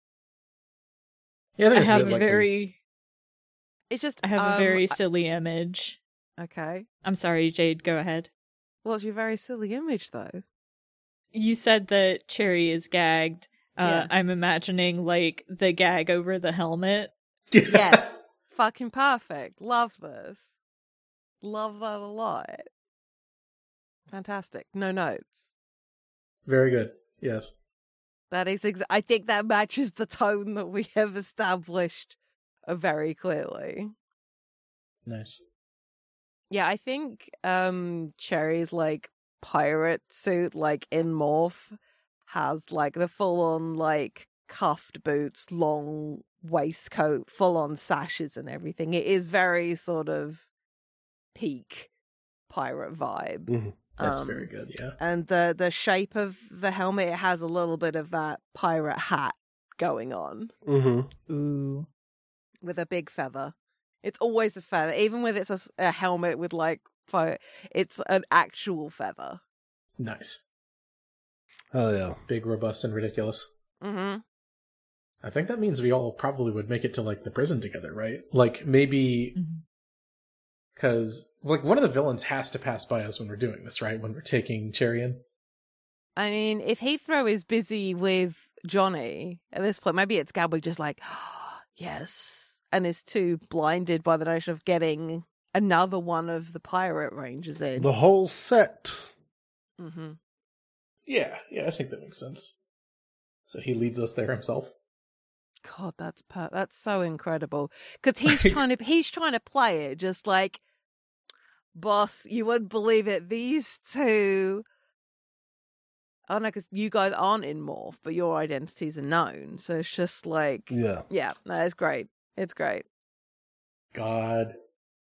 Yeah, I there's have like a very It's just I have a um, very I- silly image. okay. I'm sorry, Jade, go ahead. What's your very silly image though? You said that Cherry is gagged. Uh Yeah. I'm imagining like the gag over the helmet. the... Yes, fucking perfect. Love this. Love that a lot. Fantastic. No notes. Very good. Yes. That is, ex- I think that matches the tone that we have established uh, very clearly. Nice. Yeah, I think um Cherry's like pirate suit, like in morph, has like the full on like cuffed boots, long waistcoat, full on sashes and everything. It is very sort of peak pirate vibe. Mhm. That's Um, very good, yeah. And the the shape of the helmet, it has a little bit of that pirate hat going on Mm-hmm. Ooh. with a big feather. It's always a feather, even when it's a, s- a helmet with like fire. It's an actual feather. Nice. Oh yeah. Big, robust, and ridiculous. Mm-hmm. I think that means we all probably would make it to, like, the prison together, right? Like, maybe... Mhm. Because, like, one of the villains has to pass by us when we're doing this, right? When we're taking Cherry in. I mean, if Heathrow is busy with Johnny at this point, maybe it's Galway just like, oh, yes, and is too blinded by the notion of getting another one of the pirate rangers in. The whole set. Mm-hmm. Yeah, yeah, I think that makes sense. So he leads us there himself. God, that's per- that's so incredible because he's trying to he's trying to play it just like, boss, you wouldn't believe it. These two, oh no, because you guys aren't in morph, but your identities are known. So it's just like, Yeah. yeah, no, it's great. It's great. God.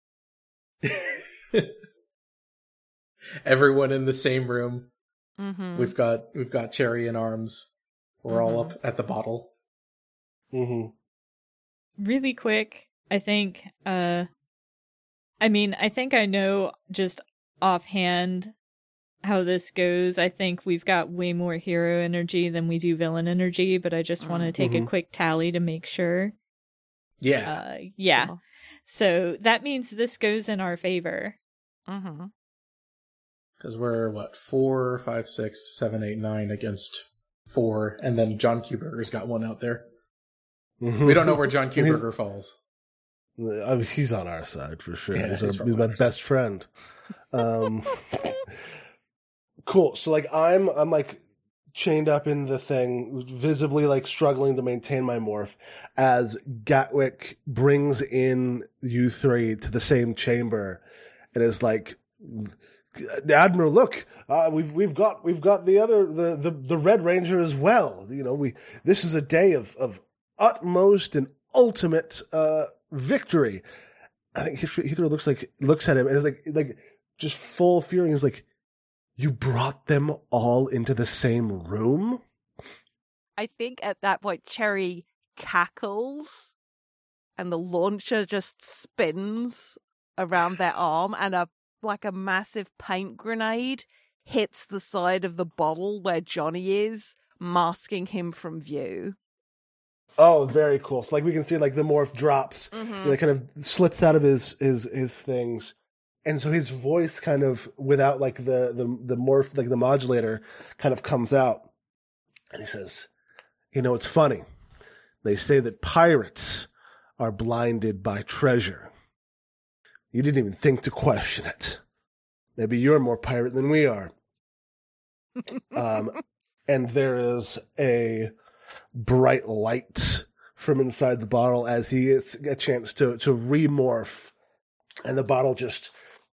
Everyone in the same room. Mm-hmm. We've got we've got Cherry in arms. We're all Mhm. up at the bottle. Mm-hmm. Really quick, I think uh I mean, I think I know just offhand how this goes. I think we've got way more hero energy than we do villain energy, but I just want to take Mhm. a quick tally to make sure. Yeah. Uh, yeah. Cool. So that means this goes in our favor. Mm-hmm. Because we're, what, four, five, six, seven, eight, nine against four, and then John Kuberger's got one out there. We don't know where John Kuberger falls. I mean, he's on our side for sure. Yeah, he's he's our, from he's my our best friend. Um, cool. So like I'm I'm like chained up in the thing, visibly like struggling to maintain my morph as Gatwick brings in you three to the same chamber and is like, Admiral, look, uh, we've we've got we've got the other the, the the Red Ranger as well. You know, we this is a day of of utmost and ultimate uh, victory. I think Heathrow looks like looks at him and is like like just full fury. He's like, "You brought them all into the same room?" I think at that point Cherry cackles and the launcher just spins around their arm and a like a massive paint grenade hits the side of the bottle where Johnny is, masking him from view. Oh, very cool. So like we can see like the morph drops, Mm-hmm. and it kind of slips out of his his his things. And so his voice kind of without like the the the morph like the modulator kind of comes out. And he says, "You know, it's funny. They say that pirates are blinded by treasure. You didn't even think to question it. Maybe you're more pirate than we are." um, and there is a bright light from inside the bottle as he gets a chance to, to remorph. And the bottle just...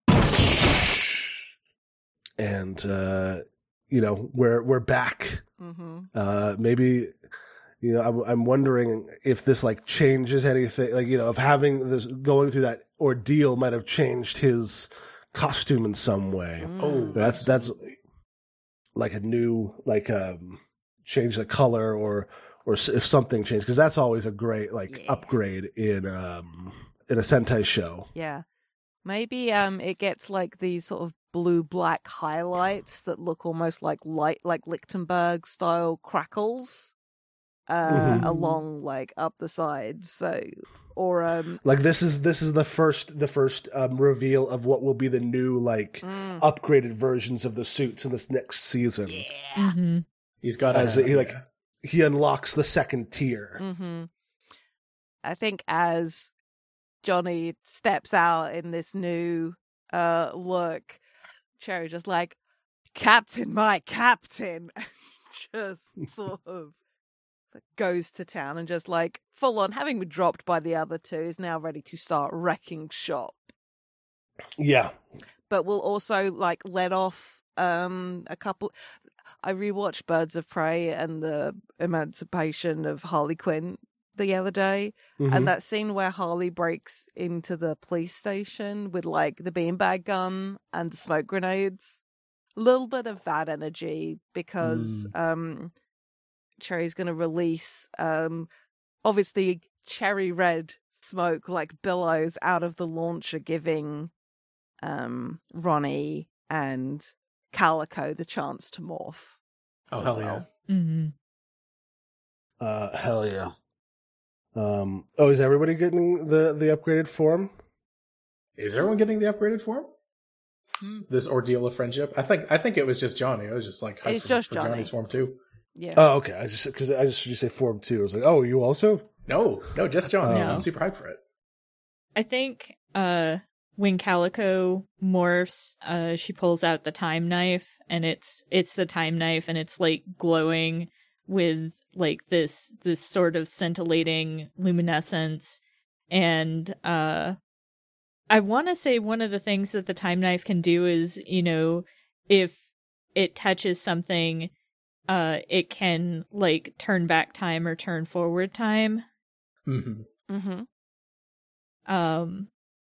And, uh, you know, we're, we're back. Mm-hmm. Uh, maybe... You know, I'm, I'm wondering if this like changes anything, like, you know, if having this, going through that ordeal might have changed his costume in some way. Mm. Oh, That's, that's absolutely. like a new, like, um, change the color or, or s- if something changed, because that's always a great, like, Yeah. upgrade in, um, in a Sentai show. Yeah. Maybe um it gets like these sort of blue black highlights that look almost like light like Lichtenberg style crackles uh Mhm. along like up the sides. So or um Like, this is, this is the first, the first, um, reveal of what will be the new, like, mm, upgraded versions of the suits in this next season. yeah. Mm-hmm. He's got As a, he, like- yeah. He unlocks the second tier. Mm-hmm. I think as Johnny steps out in this new uh look, Cherry just like, "Captain, my captain," just sort of goes to town and just like full on, having been dropped by the other two, is now ready to start wrecking shop. Yeah. But we'll also like let off um a couple. I rewatched Birds of Prey and the Emancipation of Harley Quinn the other day, Mhm. and that scene where Harley breaks into the police station with like the beanbag gun and the smoke grenades. A little bit of that energy because um Cherry's going to release um obviously cherry red smoke like billows out of the launcher, giving um Ronnie and Calico the chance to morph. Oh, as hell well. yeah. Mm-hmm. Uh, hell yeah. Um, oh, is everybody getting the, the upgraded form? Is everyone getting the upgraded form? This, this ordeal of friendship? I think I think it was just Johnny. I was just like hyped It's for, just for Johnny. Johnny's form too. Yeah. Oh, okay. I just, because I just heard you say form two. I was like, oh, you also? No, no, just Johnny. No. I'm super hyped for it. I think uh, when Calico morphs, uh, she pulls out the time knife, and it's it's the time knife, and it's like glowing with like this this sort of scintillating luminescence. And uh, I want to say one of the things that the time knife can do is, you know, if it touches something, uh, it can like turn back time or turn forward time. Mm-hmm. Mm-hmm. Um,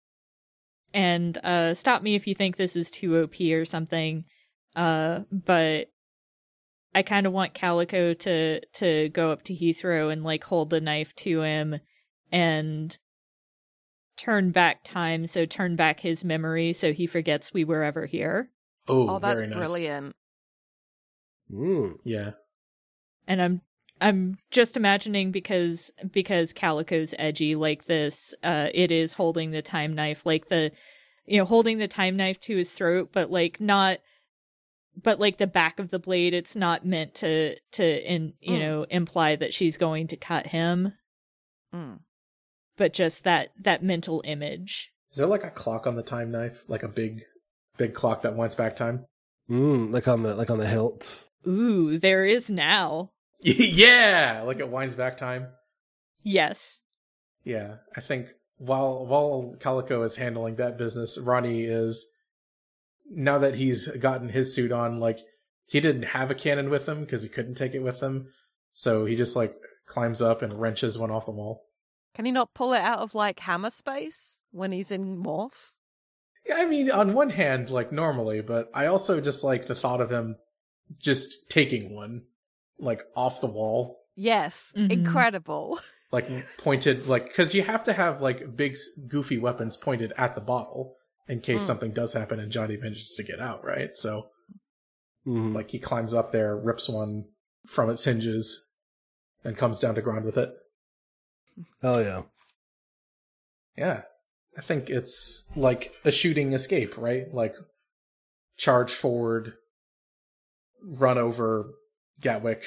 and uh, stop me if you think this is too O P or something. Uh, but I kind of want Calico to to go up to Heathrow and like hold the knife to him and turn back time, so turn back his memory so he forgets we were ever here. Oh, Oh, that's very nice. brilliant. Mm. Yeah. And I'm I'm just imagining because because Calico's edgy like this, uh, it is holding the time knife, like the, you know, holding the time knife to his throat, but like not, but like the back of the blade, it's not meant to to in you Mm. know imply that she's going to cut him, Mm. but just that that mental image. Is there like a clock on the time knife? Like a big, big clock that winds back time? Mm, like on the like on the hilt. Ooh, there is now. Yeah! Like it winds back time? Yes. Yeah. I think while while Calico is handling that business, Ronnie is, now that he's gotten his suit on, like, he didn't have a cannon with him because he couldn't take it with him. So he just, like, climbs up and wrenches one off the wall. Can he not pull it out of like hammer space when he's in morph? Yeah, I mean, on one hand, like, normally, but I also just like the thought of him just taking one, like, off the wall. Yes, Mhm. incredible. Like, pointed, like, because you have to have, like, big, goofy weapons pointed at the bottle in case Mm. something does happen and Johnny manages to get out, right? So, Mm. like, he climbs up there, rips one from its hinges, and comes down to ground with it. Hell yeah. Yeah. I think it's like a shooting escape, right? Like, charge forward, run over Gatwick,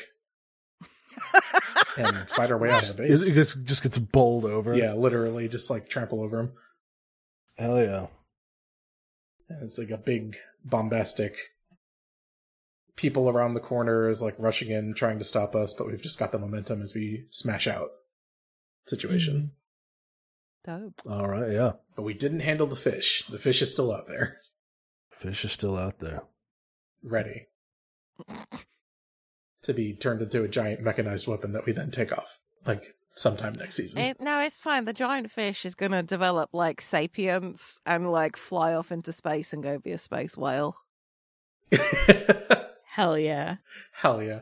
and fight our way out of the It base. it just, just gets bowled over. Yeah, literally, just like trample over him. Hell yeah. And it's like a big, bombastic, people around the corner is like rushing in, trying to stop us, but we've just got the momentum as we smash out situation. Dope. All right, yeah. But we didn't handle the fish. The fish is still out there, Fish is still out there. ready to be turned into a giant mechanized weapon that we then take off, like sometime next season. It, no, it's fine. The giant fish is going to develop like sapience and like fly off into space and go be a space whale. Hell yeah. Hell yeah.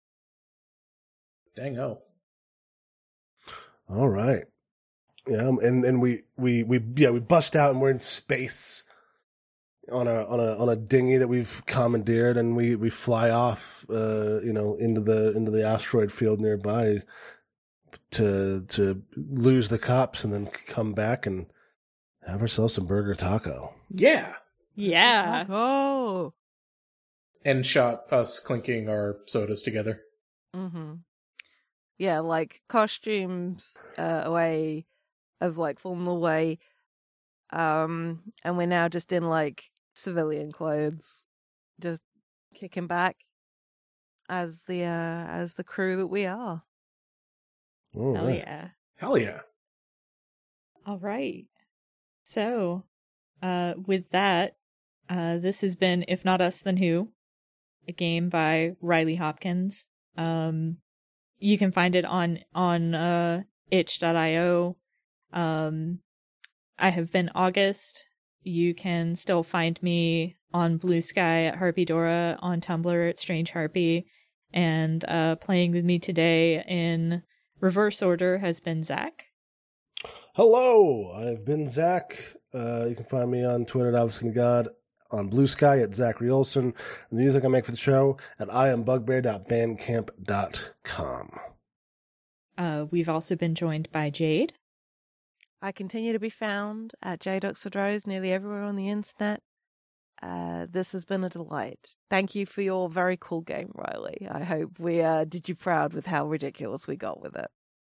Dang oh. All right. Yeah, and and we we we yeah we bust out and we're in space on a on a on a dinghy that we've commandeered, and we we fly off uh you know into the into the asteroid field nearby to to lose the cops and then come back and have ourselves some burger taco. Yeah. Yeah. Oh. And shot us clinking our sodas together. Mm-hmm. Yeah, like costumes uh, away of like fallen away. Um, and we're now just in like civilian clothes, just kicking back as the uh, as the crew that we are. All Hell right. yeah. Hell yeah. All right. So, uh, with that, uh, this has been If Not Us, Then Who? A game by Riley Hopkins. Um, you can find it on, on, uh, itch dot io. Um, I have been August. You can still find me on Blue Sky at Harpy Dora, on Tumblr at Strange Harpy, and, uh, playing with me today in reverse order has been Zach. Hello, I've been Zach. Uh, you can find me on Twitter at Obscene God, on Blue Sky at Zachary Olson, and the music I make for the show at I am bugbear dot bandcamp dot com. Uh, we've also been joined by Jade. I continue to be found at Jade Oxford Rose nearly everywhere on the internet. Uh, this has been a delight. Thank you for your very cool game, Riley. I hope we uh, did you proud with how ridiculous we got with it.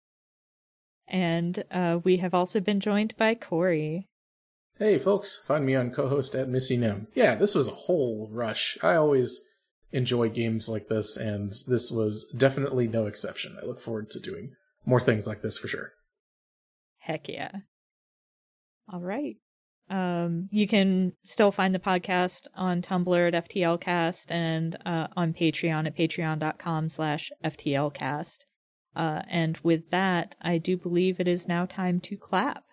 And uh, we have also been joined by Corey. Hey, folks. Find me on co-host at Missy Nim. Yeah, this was a whole rush. I always enjoy games like this, and this was definitely no exception. I look forward to doing more things like this for sure. Heck yeah. All right. Um, you can still find the podcast on Tumblr at FTLcast and uh, on Patreon at patreon.com slash FTLcast. Uh, and with that, I do believe it is now time to clap.